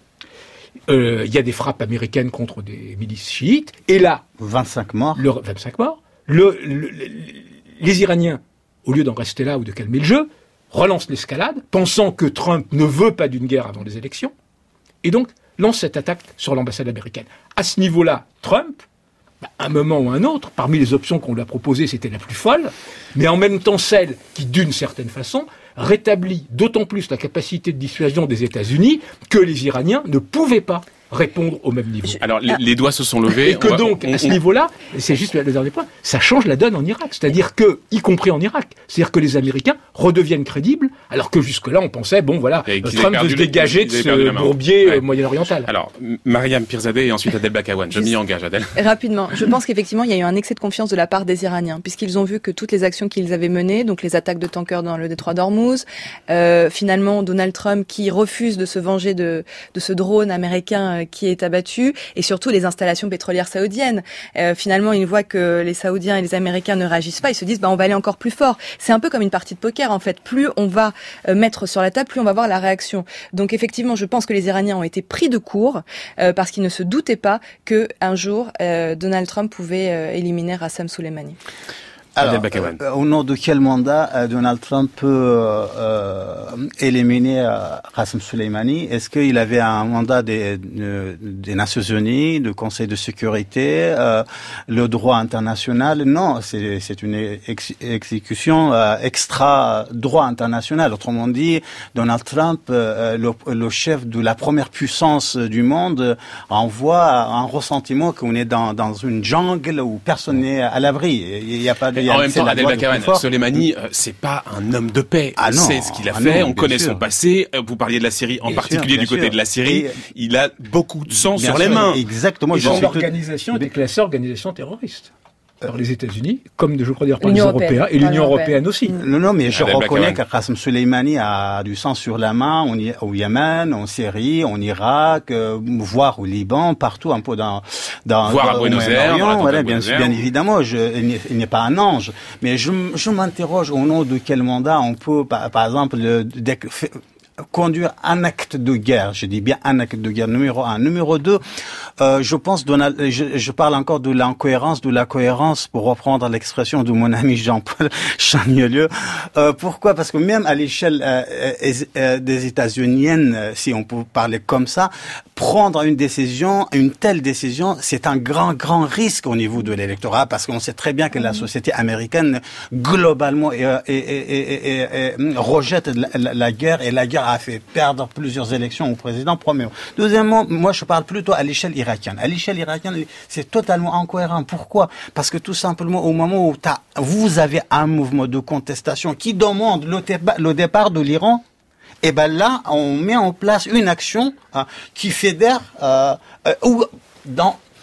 euh, il y a des frappes américaines contre des milices chiites. Et là... vingt-cinq morts. Le, vingt-cinq morts. Le, le, le, les Iraniens, au lieu d'en rester là ou de calmer le jeu, relancent l'escalade, pensant que Trump ne veut pas d'une guerre avant les élections, et donc lance cette attaque sur l'ambassade américaine. À ce niveau-là, Trump... à un moment ou un autre, parmi les options qu'on lui a proposées, c'était la plus folle, mais en même temps celle qui, d'une certaine façon, rétablit d'autant plus la capacité de dissuasion des États-Unis que les Iraniens ne pouvaient pas répondre au même niveau. Alors, les, les doigts se sont levés. Et que va, donc, on, à ce on... niveau-là, c'est juste le dernier point, ça change la donne en Irak. C'est-à-dire que, y compris en Irak, c'est-à-dire que les Américains redeviennent crédibles, alors que jusque-là, on pensait, bon, voilà, Trump veut se dégager de ce bourbier ouais. moyen-oriental. Alors, Mariam Pirzadeh et ensuite Adel Bakawan. Je m'y engage, Adel. Rapidement. Je pense qu'effectivement, il y a eu un excès de confiance de la part des Iraniens, puisqu'ils ont vu que toutes les actions qu'ils avaient menées, donc les attaques de tankers dans le détroit d'Ormuz, euh, finalement, Donald Trump qui refuse de se venger de, de ce drone américain qui est abattu, et surtout les installations pétrolières saoudiennes. Euh, finalement, ils voient que les Saoudiens et les Américains ne réagissent pas, ils se disent bah on va aller encore plus fort. C'est un peu comme une partie de poker en fait. Plus on va euh, mettre sur la table, plus on va voir la réaction. Donc effectivement, je pense que les Iraniens ont été pris de court euh, parce qu'ils ne se doutaient pas que un jour euh, Donald Trump pouvait euh, éliminer Rassam Soleimani. Alors, euh, au nom de quel mandat euh, Donald Trump peut euh, euh, éliminer euh, Qasem Soleimani? Est-ce qu'il avait un mandat des, des Nations Unies, du Conseil de sécurité, euh, le droit international? Non, c'est, c'est une ex- exécution euh, extra-droit international. Autrement dit, Donald Trump, euh, le, le chef de la première puissance du monde, envoie un ressentiment qu'on est dans, dans une jungle où personne n'est à l'abri. Il n'y a pas de En même temps, Adel Bakawan, Soleimani, euh, c'est pas un homme de paix. Ah non, c'est ce qu'il a ah fait. non, on connaît sûr. son passé. Vous parliez de la Syrie, en bien particulier sûr, du côté sûr. de la Syrie. Et, il a beaucoup de sang sur sûr, les mains. Exactement. Et son organisation était classée organisation terroriste par les États-Unis, comme je crois dire par les Européens et l'Union européenne aussi. Non, non, mais je Adel reconnais Bakawan. que Qasem Soleimani a du sang sur la main en, au Yémen, en Syrie, en Irak, euh, voire au Liban, partout un peu dans, dans voire à Buenos Aires, dans la voilà, bien, Buenos Aires. bien évidemment, je, il, n'est, il n'est pas un ange, mais je, je m'interroge au nom de quel mandat on peut, par, par exemple, le, de, conduire un acte de guerre. Je dis bien un acte de guerre, numéro un. Numéro deux, euh, je pense, Donald, je, je parle encore de l'incohérence, de la cohérence, pour reprendre l'expression de mon ami Jean-Paul Chagnelieu. Euh, pourquoi? Parce que même à l'échelle euh, euh, des États-Uniennes, euh, si on peut parler comme ça, prendre une décision, une telle décision, c'est un grand, grand risque au niveau de l'électorat, parce qu'on sait très bien que la société américaine, globalement, et, et, et, et, et, et, rejette la, la, la guerre, et la guerre a fait perdre plusieurs élections au président, premièrement. Deuxièmement, moi je parle plutôt à l'échelle irakienne. À l'échelle irakienne, c'est totalement incohérent. Pourquoi? Parce que tout simplement, au moment où t'as, vous avez un mouvement de contestation qui demande le, déba- le départ de l'Iran, et ben là, on met en place une action hein, qui fédère euh, euh, ou dans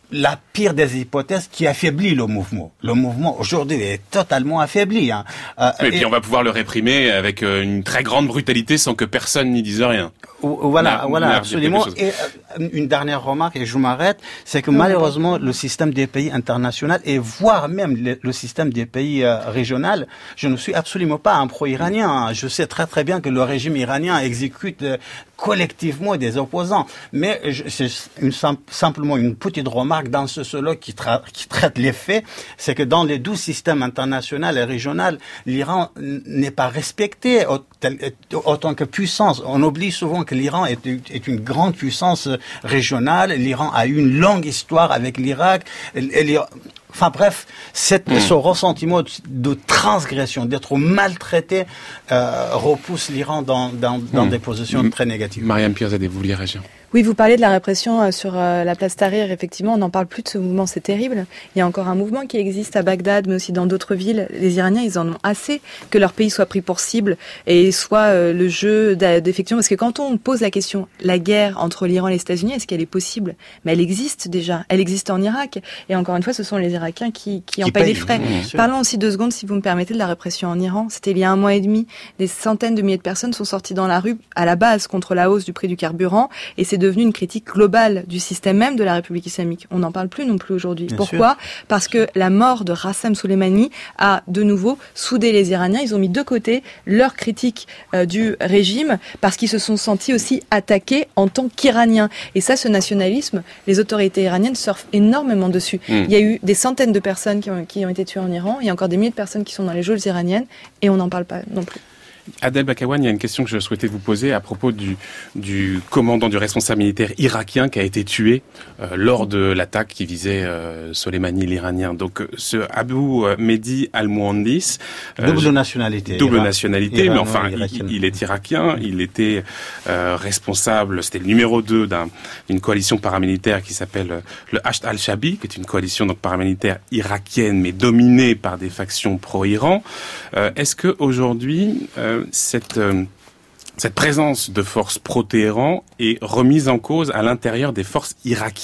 la pire des hypothèses qui affaiblit le mouvement. Le mouvement aujourd'hui est totalement affaibli. Hein. Euh, et, et puis on va pouvoir le réprimer avec une très grande brutalité sans que personne n'y dise rien. Voilà, Mer, voilà, absolument. Et euh, une dernière remarque, et je m'arrête, c'est que malheureusement le système des pays internationaux et voire même le, le système des pays euh, régionaux, je ne suis absolument pas un pro-iranien. Je sais très très bien que le régime iranien exécute euh, collectivement des opposants, mais je, c'est une, simplement une petite remarque dans ce solo qui, tra- qui traite les faits, c'est que dans les douze systèmes internationaux et régionaux, l'Iran n'est pas respecté autant que puissance. On oublie souvent que l'Iran est, est une grande puissance régionale. L'Iran a eu une longue histoire avec l'Irak. Et l'Iran... Enfin bref, cette, mmh. ce ressentiment de transgression, d'être maltraité, euh, repousse l'Iran dans, dans, dans mmh. des positions mmh. très négatives. Mariam Pirzadeh, vous vouliez réagir ? Oui, vous parlez de la répression sur la place Tahrir. Effectivement, on n'en parle plus de ce mouvement, c'est terrible. Il y a encore un mouvement qui existe à Bagdad, mais aussi dans d'autres villes. Les Iraniens, ils en ont assez que leur pays soit pris pour cible et soit le jeu d'effectivement. Parce que quand on pose la question, la guerre entre l'Iran et les États-Unis, est-ce qu'elle est possible ? Mais elle existe déjà. Elle existe en Irak. Et encore une fois, ce sont les Irakiens qui, qui, qui en payent les frais. Mmh, Parlons aussi deux secondes, si vous me permettez, de la répression en Iran. C'était il y a un mois et demi. Des centaines de milliers de personnes sont sorties dans la rue à la base contre la hausse du prix du carburant. Et c'est devenu une critique globale du système même de la République islamique. On n'en parle plus non plus aujourd'hui. Bien Pourquoi sûr. Parce que la mort de Rassem Soleimani a de nouveau soudé les Iraniens. Ils ont mis de côté leur critique euh, du régime parce qu'ils se sont sentis aussi attaqués en tant qu'Iraniens. Et ça, ce nationalisme, les autorités iraniennes surfent énormément dessus. Mmh. Il y a eu des centaines de personnes qui ont, qui ont été tuées en Iran. Il y a encore des milliers de personnes qui sont dans les geôles iraniennes et on n'en parle pas non plus. Adel Bakawan, il y a une question que je souhaitais vous poser à propos du, du commandant, du responsable militaire irakien qui a été tué euh, lors de l'attaque qui visait euh, Soleimani, l'Iranien. Donc ce Abu Mehdi al-Muhandis... Euh, double nationalité. Double Iran, nationalité, Iran, mais enfin, il, il est irakien, il était euh, responsable, c'était le numéro deux d'un, d'une coalition paramilitaire qui s'appelle le Hashd al-Shabi, qui est une coalition donc paramilitaire irakienne, mais dominée par des factions pro-Iran. Euh, est-ce qu'aujourd'hui... Euh, Cette, euh, cette présence de forces pro-Téhéran est remise en cause à l'intérieur des forces irakiennes ?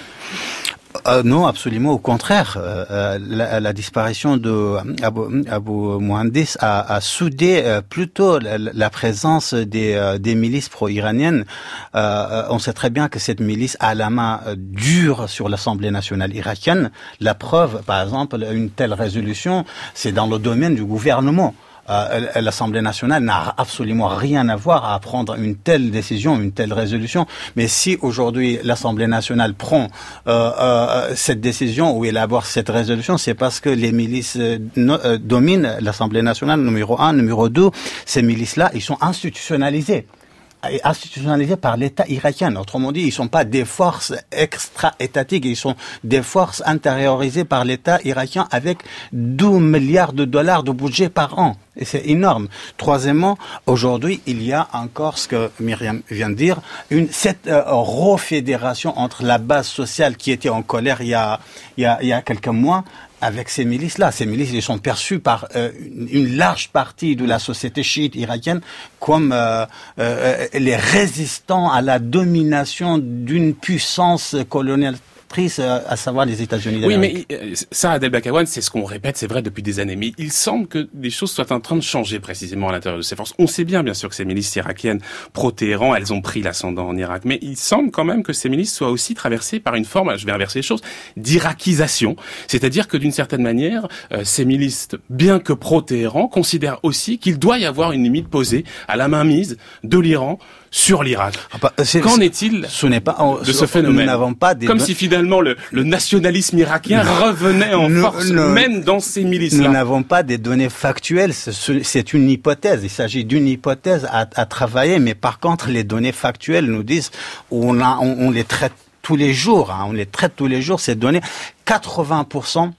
Euh, non, absolument au contraire. Euh, la, la disparition de Abu, Abu Muhandis a, a soudé euh, plutôt la, la présence des, euh, des milices pro-iraniennes. Euh, on sait très bien que cette milice a la main euh, dure sur l'Assemblée nationale irakienne. La preuve, par exemple, une telle résolution, c'est dans le domaine du gouvernement. Euh, l'Assemblée nationale n'a absolument rien à voir à prendre une telle décision, une telle résolution. Mais si aujourd'hui l'Assemblée nationale prend euh, euh, cette décision ou élabore cette résolution, c'est parce que les milices euh, no, euh, dominent l'Assemblée nationale, numéro un. Numéro deux, ces milices-là, ils sont institutionnalisés. institutionnalisés par l'État irakien. Autrement dit, ils sont pas des forces extra-étatiques, ils sont des forces intériorisées par l'État irakien avec douze milliards de dollars de budget par an. Et c'est énorme. Troisièmement, aujourd'hui, il y a encore ce que Myriam vient de dire, une, cette euh, refédération entre la base sociale qui était en colère il y a, il y a, il y a quelques mois avec ces milices-là. Ces milices, ils sont perçus par euh, une large partie de la société chiite irakienne comme euh, euh, les résistants à la domination d'une puissance coloniale, à savoir les États-Unis d'Amérique. Oui, mais ça, Adel Bakawan, c'est ce qu'on répète, c'est vrai depuis des années. Mais il semble que des choses soient en train de changer précisément à l'intérieur de ces forces. On sait bien, bien sûr, que ces milices irakiennes pro-Téhéran, elles ont pris l'ascendant en Irak. Mais il semble quand même que ces milices soient aussi traversées par une forme, je vais inverser les choses, d'irakisation. C'est-à-dire que d'une certaine manière, euh, ces milices, bien que pro-Téhéran, considèrent aussi qu'il doit y avoir une limite posée à la mainmise de l'Iran sur l'Irak. Ah bah, Qu'en est-il ce n'est pas, on, de ce phénomène? Nous n'avons pas des Comme si finalement le, le nationalisme irakien non. revenait en nous, force, nous, même dans ces milices-là. Nous n'avons pas des données factuelles, c'est une hypothèse. Il s'agit d'une hypothèse à, à travailler, mais par contre, les données factuelles nous disent, on, a, on, on les traite tous les jours, hein, on les traite tous les jours, ces données, quatre-vingts pour cent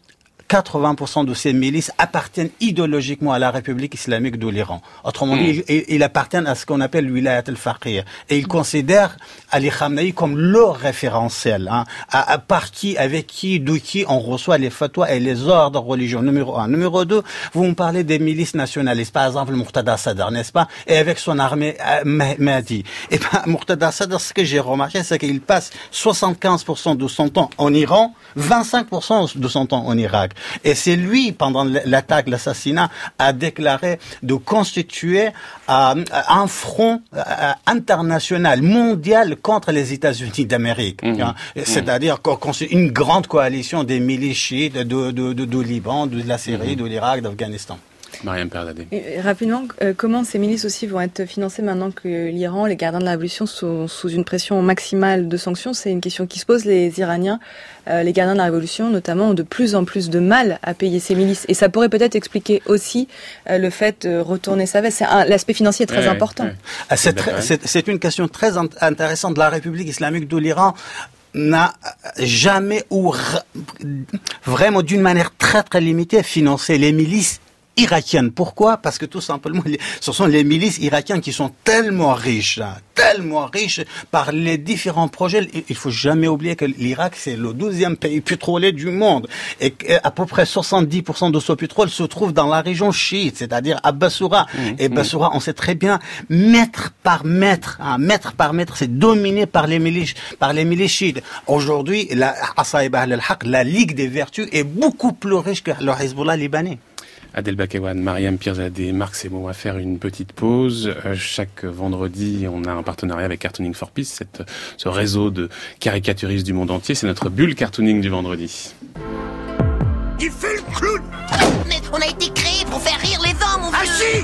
quatre-vingts pour cent de ces milices appartiennent idéologiquement à la République islamique de l'Iran. Autrement dit, mmh. ils, ils appartiennent à ce qu'on appelle l'Wilayat al-Faqih. Et ils considèrent Ali Khamenei comme leur référentiel, hein, à, à par qui, avec qui, de qui on reçoit les fatwas et les ordres religieux. Numéro un. Numéro deux, vous me parlez des milices nationalistes, par exemple Muqtada Sadr, n'est-ce pas? Et avec son armée euh, Mahdi. Et ben, Muqtada Sadr, ce que j'ai remarqué, c'est qu'il passe soixante-quinze pour cent de son temps en Iran, vingt-cinq pour cent de son temps en Irak. Et c'est lui, pendant l'attaque, l'assassinat, a déclaré de constituer euh, un front euh, international, mondial contre les États-Unis d'Amérique. Mmh. Hein. C'est-à-dire une grande coalition des milices chiites de, de, de, de Liban, de la Syrie, mmh. de l'Irak, d'Afghanistan. Mariam Perzadeh. Et rapidement, euh, comment ces milices aussi vont être financées maintenant que l'Iran, les gardiens de la révolution sont sous une pression maximale de sanctions? C'est une question qui se pose. Les Iraniens, euh, les gardiens de la révolution notamment, ont de plus en plus de mal à payer ces milices. Et ça pourrait peut-être expliquer aussi euh, le fait de retourner sa veste. C'est un, l'aspect financier est très ouais, important. Ouais. Ah, c'est, très, c'est, c'est une question très intéressante. La République islamique de l'Iran n'a jamais ou r- vraiment d'une manière très très limitée financé les milices irakiennes. Pourquoi? Parce que tout simplement, ce sont les milices irakiennes qui sont tellement riches, hein, tellement riches par les différents projets. Il faut jamais oublier que l'Irak, c'est le douzième pays pétrolier du monde et à peu près soixante-dix pour cent de ce pétrole se trouve dans la région chiite, c'est-à-dire à Bassoura. Mmh, et Bassoura, mmh. on sait très bien, mètre par mètre, hein, mètre par mètre, c'est dominé par les milices, par les milices chiites. Aujourd'hui, la Asaïb al-Haq, la Ligue des Vertus, est beaucoup plus riche que le Hezbollah libanais. Adel Bakewan, Mariam Perzadeh, Marc Sebo, on va faire une petite pause. Euh, chaque vendredi, on a un partenariat avec Cartooning for Peace, cette, ce réseau de caricaturistes du monde entier. C'est notre bulle cartooning du vendredi. Il fait le clown! Mais on a été créés pour faire rire les hommes, mon vieux!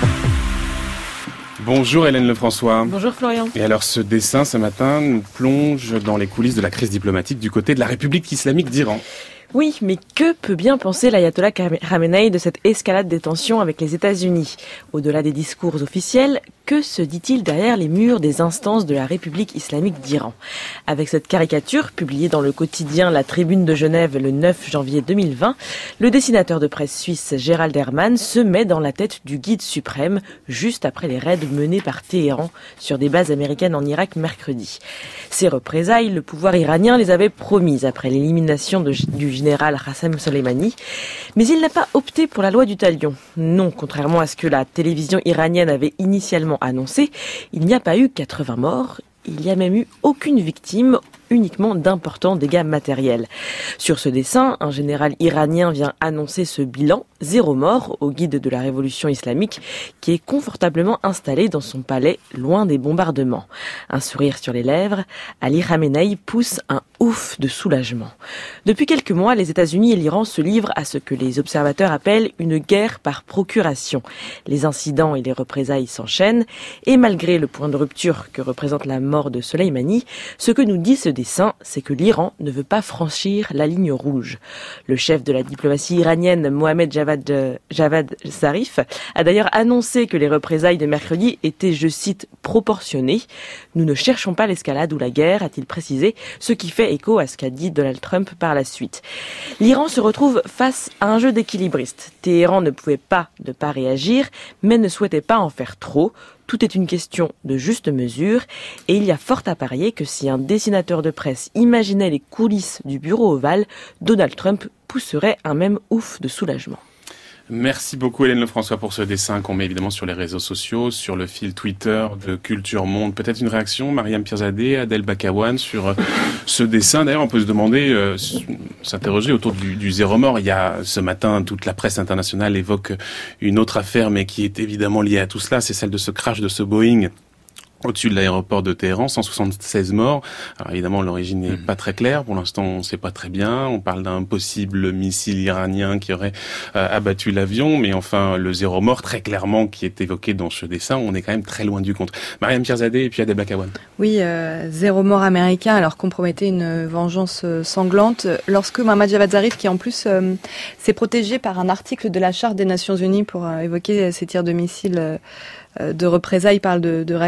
Bonjour Hélène Lefrançois. Bonjour Florian. Et alors ce dessin ce matin nous plonge dans les coulisses de la crise diplomatique du côté de la République islamique d'Iran. Oui, mais que peut bien penser l'ayatollah Khamenei de cette escalade des tensions avec les États-Unis? Au-delà des discours officiels, que se dit-il derrière les murs des instances de la République islamique d'Iran? Avec cette caricature, publiée dans le quotidien La Tribune de Genève le neuf janvier deux mille vingt, le dessinateur de presse suisse Gérald Herrmann se met dans la tête du guide suprême juste après les raids menés par Téhéran sur des bases américaines en Irak mercredi. Ces représailles, le pouvoir iranien les avait promises après l'élimination de, du général Qassem Soleimani, mais il n'a pas opté pour la loi du talion. Non, contrairement à ce que la télévision iranienne avait initialement annoncé, il n'y a pas eu quatre-vingts morts, il n'y a même eu aucune victime, uniquement d'importants dégâts matériels. Sur ce dessin, un général iranien vient annoncer ce bilan, zéro mort, au guide de la révolution islamique, qui est confortablement installé dans son palais, loin des bombardements. Un sourire sur les lèvres, Ali Khamenei pousse un ouf de soulagement. Depuis quelques mois, les États-Unis et l'Iran se livrent à ce que les observateurs appellent une guerre par procuration. Les incidents et les représailles s'enchaînent, et malgré le point de rupture que représente la mort de Soleimani, ce que nous dit ce dessin, c'est que l'Iran ne veut pas franchir la ligne rouge. Le chef de la diplomatie iranienne, Mohamed Javad, Javad Zarif, a d'ailleurs annoncé que les représailles de mercredi étaient, je cite, proportionnées. Nous ne cherchons pas l'escalade ou la guerre, a-t-il précisé, ce qui fait écho à ce qu'a dit Donald Trump par la suite. L'Iran se retrouve face à un jeu d'équilibristes. Téhéran ne pouvait pas ne pas réagir, mais ne souhaitait pas en faire trop. Tout est une question de juste mesure, et il y a fort à parier que si un dessinateur de presse imaginait les coulisses du bureau ovale, Donald Trump pousserait un même ouf de soulagement. Merci beaucoup Hélène Lefrançois pour ce dessin qu'on met évidemment sur les réseaux sociaux, sur le fil Twitter de Culture Monde. Peut-être une réaction, Mariam Perzadeh, Adel Bakewan, sur ce dessin. D'ailleurs, on peut se demander, euh, s'interroger autour du, du zéro mort. Il y a ce matin, toute la presse internationale évoque une autre affaire, mais qui est évidemment liée à tout cela. C'est celle de ce crash de ce Boeing au-dessus de l'aéroport de Téhéran, cent soixante-seize morts. Alors évidemment, l'origine n'est mmh. pas très claire. Pour l'instant, on ne sait pas très bien. On parle d'un possible missile iranien qui aurait euh, abattu l'avion. Mais enfin, le zéro mort, très clairement, qui est évoqué dans ce dessin, on est quand même très loin du compte. Mariam Perzadeh et puis Adel Bakewan. Oui, euh, zéro mort américain, alors qu'on promettait une vengeance sanglante. Lorsque Mohamed Javad Zarif, qui en plus euh, s'est protégé par un article de la Charte des Nations Unies pour euh, évoquer ces tirs de missiles euh, de représailles, parle de, de réaction proportionnelle,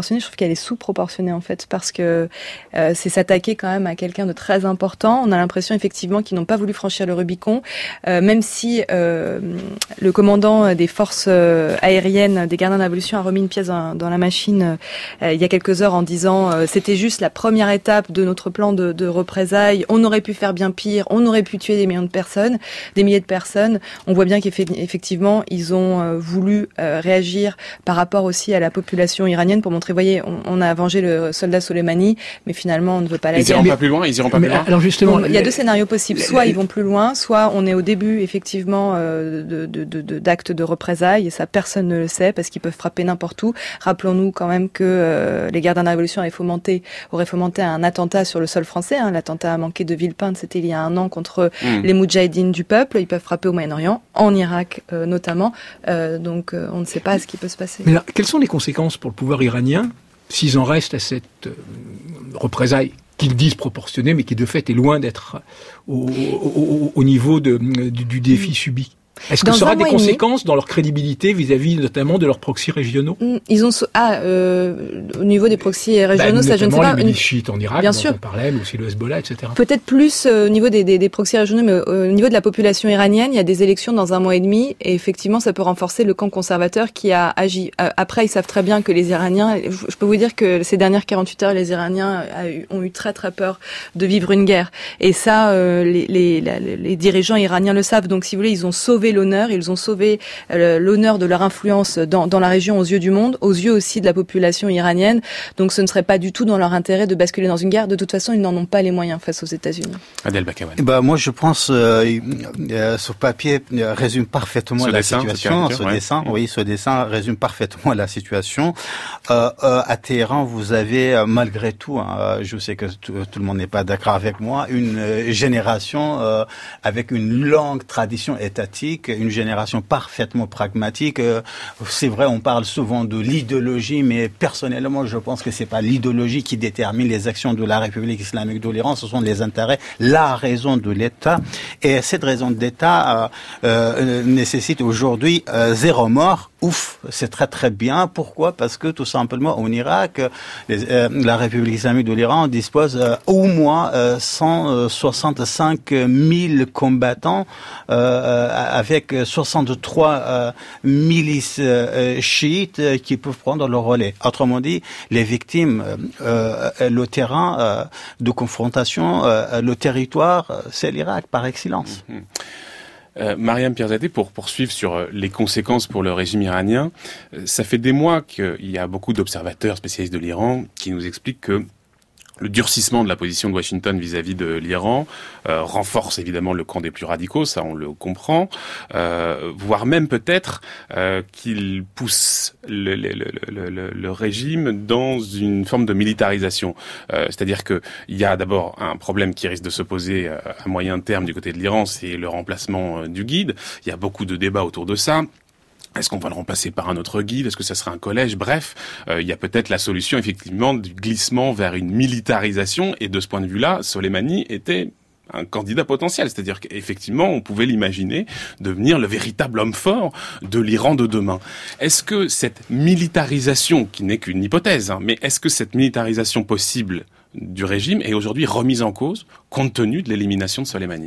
proportionnée. Je trouve qu'elle est sous-proportionnée en fait, parce que euh, c'est s'attaquer quand même à quelqu'un de très important. On a l'impression effectivement qu'ils n'ont pas voulu franchir le Rubicon, euh, même si euh, le commandant des forces euh, aériennes des gardiens de la Révolution a remis une pièce dans, dans la machine euh, il y a quelques heures en disant euh, c'était juste la première étape de notre plan de, de représailles. On aurait pu faire bien pire. On aurait pu tuer des millions de personnes, des milliers de personnes. On voit bien qu'effectivement ils ont euh, voulu euh, réagir par rapport aussi à la population iranienne pour montrer, voyez, on, on a vengé le soldat Soleimani, mais finalement on ne veut pas la guerre. Ils iront pas plus loin. Ils iront pas mais, plus loin. Alors justement, bon, il y a deux scénarios possibles. Soit ils vont plus loin, soit on est au début effectivement euh, de, de, de, de, d'actes de représailles, et ça personne ne le sait parce qu'ils peuvent frapper n'importe où. Rappelons-nous quand même que euh, les gardiens de la Révolution avaient fomenté, auraient fomenté un attentat sur le sol français. Hein. L'attentat manqué de Villepinte, c'était il y a un an contre mmh. les Moudjahidines du peuple. Ils peuvent frapper au Moyen-Orient, en Irak euh, notamment. Euh, donc euh, on ne sait pas ce qui peut se passer. Mais là, quelles sont les conséquences pour le pouvoir iranien s'ils en restent à cette euh, représailles qu'ils disent proportionnée, mais qui de fait est loin d'être au, au, au niveau de, du, du défi mmh. subi? Est-ce que dans ça aura des conséquences demi, dans leur crédibilité vis-à-vis notamment de leurs proxys régionaux? Ils ont ah euh, au niveau des proxys régionaux, bah, ça je ne sais pas. Les milices chiites en Irak, bien dont sûr. on parlait, mais aussi le Hezbollah, et cetera. Peut-être plus euh, au niveau des, des, des proxys régionaux, mais au niveau de la population iranienne, il y a des élections dans un mois et demi, et effectivement, ça peut renforcer le camp conservateur qui a agi. Euh, après, ils savent très bien que les Iraniens, je peux vous dire que ces dernières quarante-huit heures, les Iraniens ont eu très très peur de vivre une guerre, et ça, euh, les, les, les, les dirigeants iraniens le savent. Donc, si vous voulez, ils ont sauvé l'honneur, ils ont sauvé l'honneur de leur influence dans, dans la région aux yeux du monde, aux yeux aussi de la population iranienne. Donc ce ne serait pas du tout dans leur intérêt de basculer dans une guerre. De toute façon, ils n'en ont pas les moyens face aux États-Unis. Adel Bakawan. Bah, moi, je pense euh, euh, ce papier résume parfaitement ce la dessin, situation. Ce ouais. dessin, oui, ce dessin résume parfaitement la situation. Euh, euh, à Téhéran, vous avez euh, malgré tout, hein, je sais que tout, tout le monde n'est pas d'accord avec moi, une euh, génération euh, avec une longue tradition étatique, une génération parfaitement pragmatique. C'est vrai, on parle souvent de l'idéologie, mais personnellement, je pense que c'est pas l'idéologie qui détermine les actions de la République islamique de l'Iran, ce sont les intérêts, la raison de l'État. Et cette raison d'État euh, euh, nécessite aujourd'hui euh, zéro mort. Ouf, c'est très très bien. Pourquoi? Parce que tout simplement, en Irak, les, euh, la République islamique de l'Iran dispose euh, au moins euh, cent soixante-cinq mille combattants euh, avec soixante-trois euh, milices euh, chiites euh, qui peuvent prendre le relais. Autrement dit, les victimes, euh, le terrain euh, de confrontation, euh, le territoire, c'est l'Irak par excellence. Mmh. Euh, Mariam Pierzadeh, pour poursuivre sur les conséquences pour le régime iranien, ça fait des mois qu'il y a beaucoup d'observateurs spécialistes de l'Iran qui nous expliquent que le durcissement de la position de Washington vis-à-vis de l'Iran euh, renforce évidemment le camp des plus radicaux, ça on le comprend, euh, voire même peut-être euh, qu'il pousse le, le, le, le, le régime dans une forme de militarisation. Euh, c'est-à-dire que il y a d'abord un problème qui risque de se poser à moyen terme du côté de l'Iran, c'est le remplacement du guide. Il y a beaucoup de débats autour de ça. Est-ce qu'on va le remplacer par un autre guide? Est-ce que ça sera un collège? Bref, euh, il y a peut-être la solution, effectivement, du glissement vers une militarisation. Et de ce point de vue-là, Soleimani était un candidat potentiel. C'est-à-dire qu'effectivement, on pouvait l'imaginer devenir le véritable homme fort de l'Iran de demain. Est-ce que cette militarisation, qui n'est qu'une hypothèse, hein, mais est-ce que cette militarisation possible du régime est aujourd'hui remise en cause, compte tenu de l'élimination de Soleimani?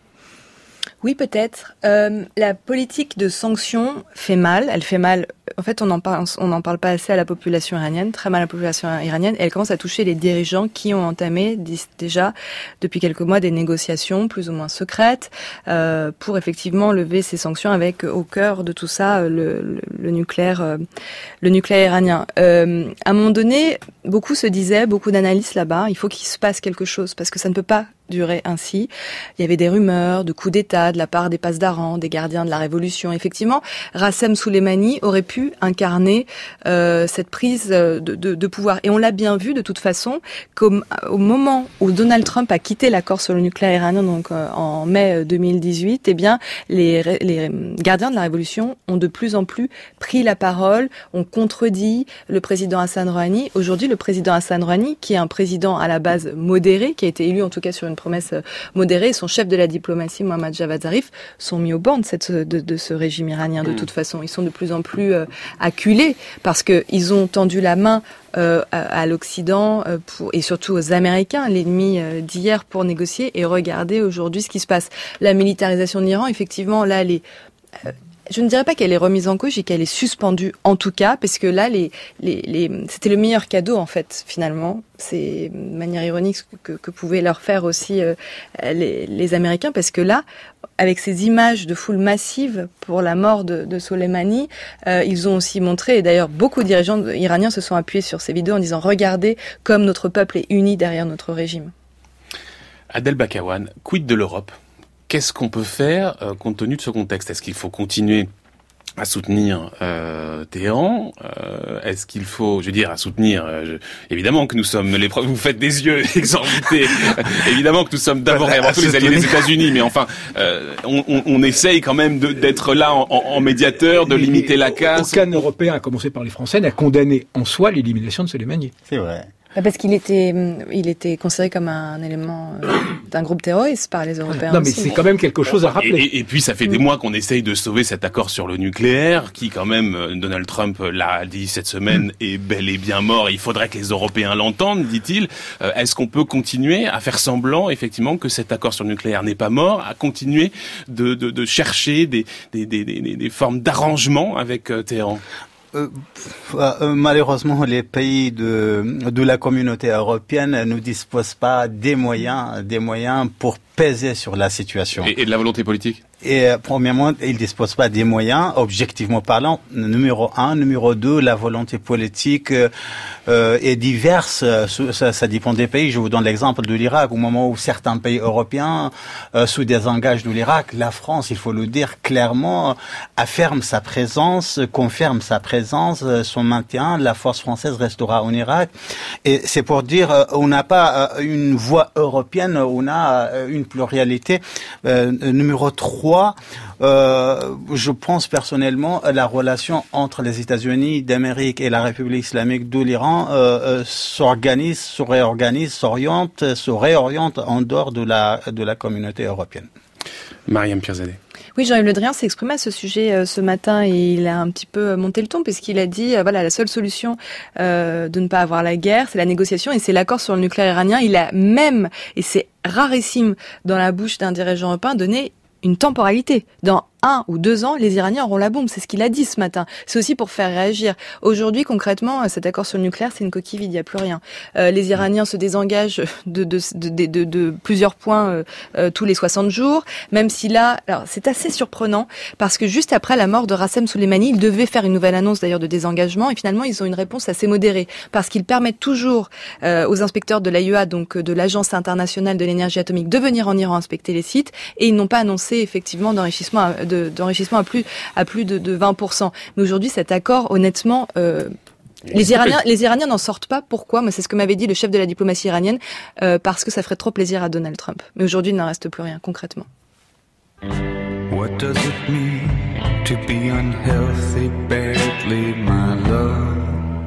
Oui, peut-être. Euh, la politique de sanctions fait mal. Elle fait mal. En fait, on n'en parle, on n'en parle pas assez à la population iranienne, très mal à la population iranienne. Et elle commence à toucher les dirigeants qui ont entamé déjà depuis quelques mois des négociations plus ou moins secrètes euh, pour effectivement lever ces sanctions avec au cœur de tout ça le, le, le nucléaire, euh, le nucléaire iranien. Euh, à un moment donné, beaucoup se disaient, beaucoup d'analystes là-bas, il faut qu'il se passe quelque chose parce que ça ne peut pas durer ainsi. Il y avait des rumeurs de coups d'État de la part des pasdaran, des gardiens de la révolution. Effectivement, Rassem Soleimani aurait pu incarner euh, cette prise de, de, de pouvoir. Et on l'a bien vu de toute façon, qu'au au moment où Donald Trump a quitté l'accord sur le nucléaire iranien, donc euh, en mai deux mille dix-huit, eh bien, les, les gardiens de la révolution ont de plus en plus pris la parole, ont contredit le président Hassan Rouhani. Aujourd'hui, le président Hassan Rouhani, qui est un président à la base modéré, qui a été élu en tout cas sur une une promesse modérée. Son chef de la diplomatie, Mohammad Javad Zarif, sont mis au banc de, cette, de, de ce régime iranien de toute façon. Ils sont de plus en plus euh, acculés parce qu'ils ont tendu la main euh, à, à l'Occident euh, pour, et surtout aux Américains, l'ennemi euh, d'hier, pour négocier. Et regardez aujourd'hui ce qui se passe. La militarisation de l'Iran, effectivement, là, elle est... Euh, je ne dirais pas qu'elle est remise en cause, je dis qu'elle est suspendue en tout cas, parce que là, les, les, les, c'était le meilleur cadeau en fait, finalement. C'est de manière ironique que, que pouvaient leur faire aussi euh, les, les Américains, parce que là, avec ces images de foule massive pour la mort de, de Soleimani, euh, ils ont aussi montré, et d'ailleurs beaucoup de dirigeants iraniens se sont appuyés sur ces vidéos en disant « Regardez comme notre peuple est uni derrière notre régime ». Adel Bakawan, quid de l'Europe ? Qu'est-ce qu'on peut faire euh, compte tenu de ce contexte ? Est-ce qu'il faut continuer à soutenir euh, Téhéran ? euh, Est-ce qu'il faut, je veux dire, à soutenir euh, je, évidemment que nous sommes les preuves. Vous faites des yeux exorbités. Évidemment que nous sommes d'abord et avant tout les alliés des États-Unis, mais enfin, euh, on, on, on essaye quand même de, d'être là en, en médiateur, de limiter la casse. Aucun Européen, à commencer par les Français, n'a condamné en soi l'élimination de Soleimani. C'est vrai. Parce qu'il était, il était considéré comme un élément euh, d'un groupe terroriste par les Européens. Non, mais aussi. c'est quand même quelque chose à rappeler. Et, et, et puis, ça fait des mois qu'on essaye de sauver cet accord sur le nucléaire, qui quand même, Donald Trump l'a dit cette semaine, est bel et bien mort. Il faudrait que les Européens l'entendent, dit-il. Euh, est-ce qu'on peut continuer à faire semblant, effectivement, que cet accord sur le nucléaire n'est pas mort, à continuer de, de, de chercher des, des, des, des, des formes d'arrangement avec euh, Téhéran ? Euh, euh, malheureusement, les pays de, de la communauté européenne ne disposent pas des moyens, des moyens pour peser sur la situation. Et, et de la volonté politique ? Et euh, premièrement, ils ne disposent pas des moyens, objectivement parlant. Numéro un, numéro deux, la volonté politique euh, euh, est diverse. Ça, ça dépend des pays. Je vous donne l'exemple de l'Irak. Au moment où certains pays européens euh, se désengagent de l'Irak, la France, il faut le dire clairement, affirme sa présence, confirme sa présence, son maintien. La force française restera en Irak. Et c'est pour dire, euh, on n'a pas euh, une voix européenne, on a euh, une pluralité. Euh, numéro trois, Euh, je pense personnellement à la relation entre les États-Unis d'Amérique et la République islamique de l'Iran euh, euh, s'organise, se réorganise, s'oriente, se réoriente en dehors de la de la communauté européenne. Mariam Pirzadeh. Oui, Jean-Yves Le Drian s'est exprimé à ce sujet euh, ce matin et il a un petit peu monté le ton puisqu'il a dit, euh, voilà, la seule solution euh, de ne pas avoir la guerre, c'est la négociation et c'est l'accord sur le nucléaire iranien. Il a même, et c'est rarissime dans la bouche d'un dirigeant européen, donné une temporalité. Dans un ou deux ans, les Iraniens auront la bombe. C'est ce qu'il a dit ce matin. C'est aussi pour faire réagir. Aujourd'hui, concrètement, cet accord sur le nucléaire, c'est une coquille vide. Il n'y a plus rien. Euh, les Iraniens se désengagent de, de, de, de, de, de plusieurs points euh, euh, tous les soixante jours. Même si là, alors c'est assez surprenant parce que juste après la mort de Rassem Soleimani, ils devaient faire une nouvelle annonce d'ailleurs de désengagement et finalement ils ont une réponse assez modérée parce qu'ils permettent toujours euh, aux inspecteurs de l'A I E A, donc de l'Agence internationale de l'énergie atomique, de venir en Iran inspecter les sites et ils n'ont pas annoncé effectivement d'enrichissement à, de, d'enrichissement à plus à plus de, de vingt pour cent. Mais aujourd'hui, cet accord, honnêtement, euh, les Iraniens, les Iraniens n'en sortent pas. Pourquoi ? Moi, c'est ce que m'avait dit le chef de la diplomatie iranienne, euh, parce que ça ferait trop plaisir à Donald Trump. Mais aujourd'hui, il n'en reste plus rien concrètement. What does it mean to be unhealthy badly, my love?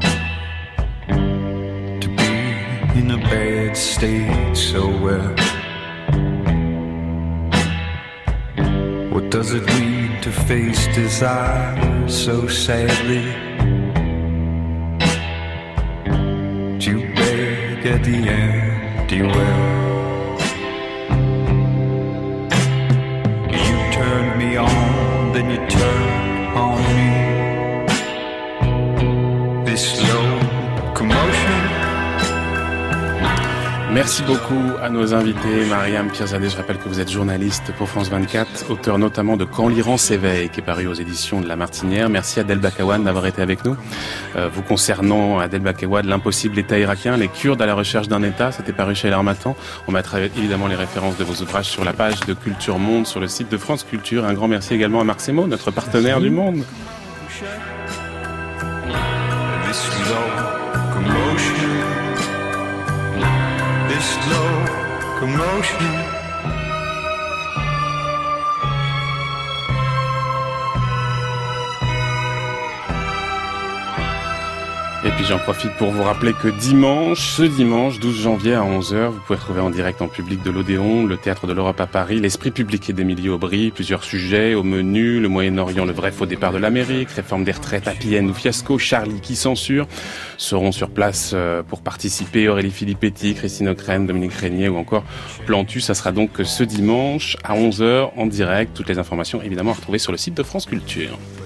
To be in a bad state so well. What does it mean to face desire so sadly? To beg at the empty well. You turned me on, then you turned on me. This slow commotion. Merci beaucoup à nos invités. Mariam Pirzadeh, je rappelle que vous êtes journaliste pour France vingt-quatre, auteur notamment de Quand l'Iran s'éveille, qui est paru aux éditions de La Martinière. Merci Adel Bakawan d'avoir été avec nous. Euh, vous concernant, Adel Bakawan, l'impossible État irakien, les Kurdes à la recherche d'un État, c'était paru chez l'Harmattan. On mettra évidemment les références de vos ouvrages sur la page de Culture Monde, sur le site de France Culture. Un grand merci également à Marc Semo, notre partenaire du Monde. This slow commotion. This slow commotion. Et puis j'en profite pour vous rappeler que dimanche, ce dimanche douze janvier à onze heures, vous pouvez retrouver en direct en public de l'Odéon, le Théâtre de l'Europe à Paris, l'Esprit public d'Émilie Aubry, plusieurs sujets au menu, le Moyen-Orient, le vrai faux départ de l'Amérique, réforme des retraites, happy end ou fiasco, Charlie qui censure, seront sur place pour participer Aurélie Filippetti, Christine Ockrent, Dominique Régnier ou encore Plantu. Ça sera donc ce dimanche à onze heures en direct. Toutes les informations évidemment à retrouver sur le site de France Culture.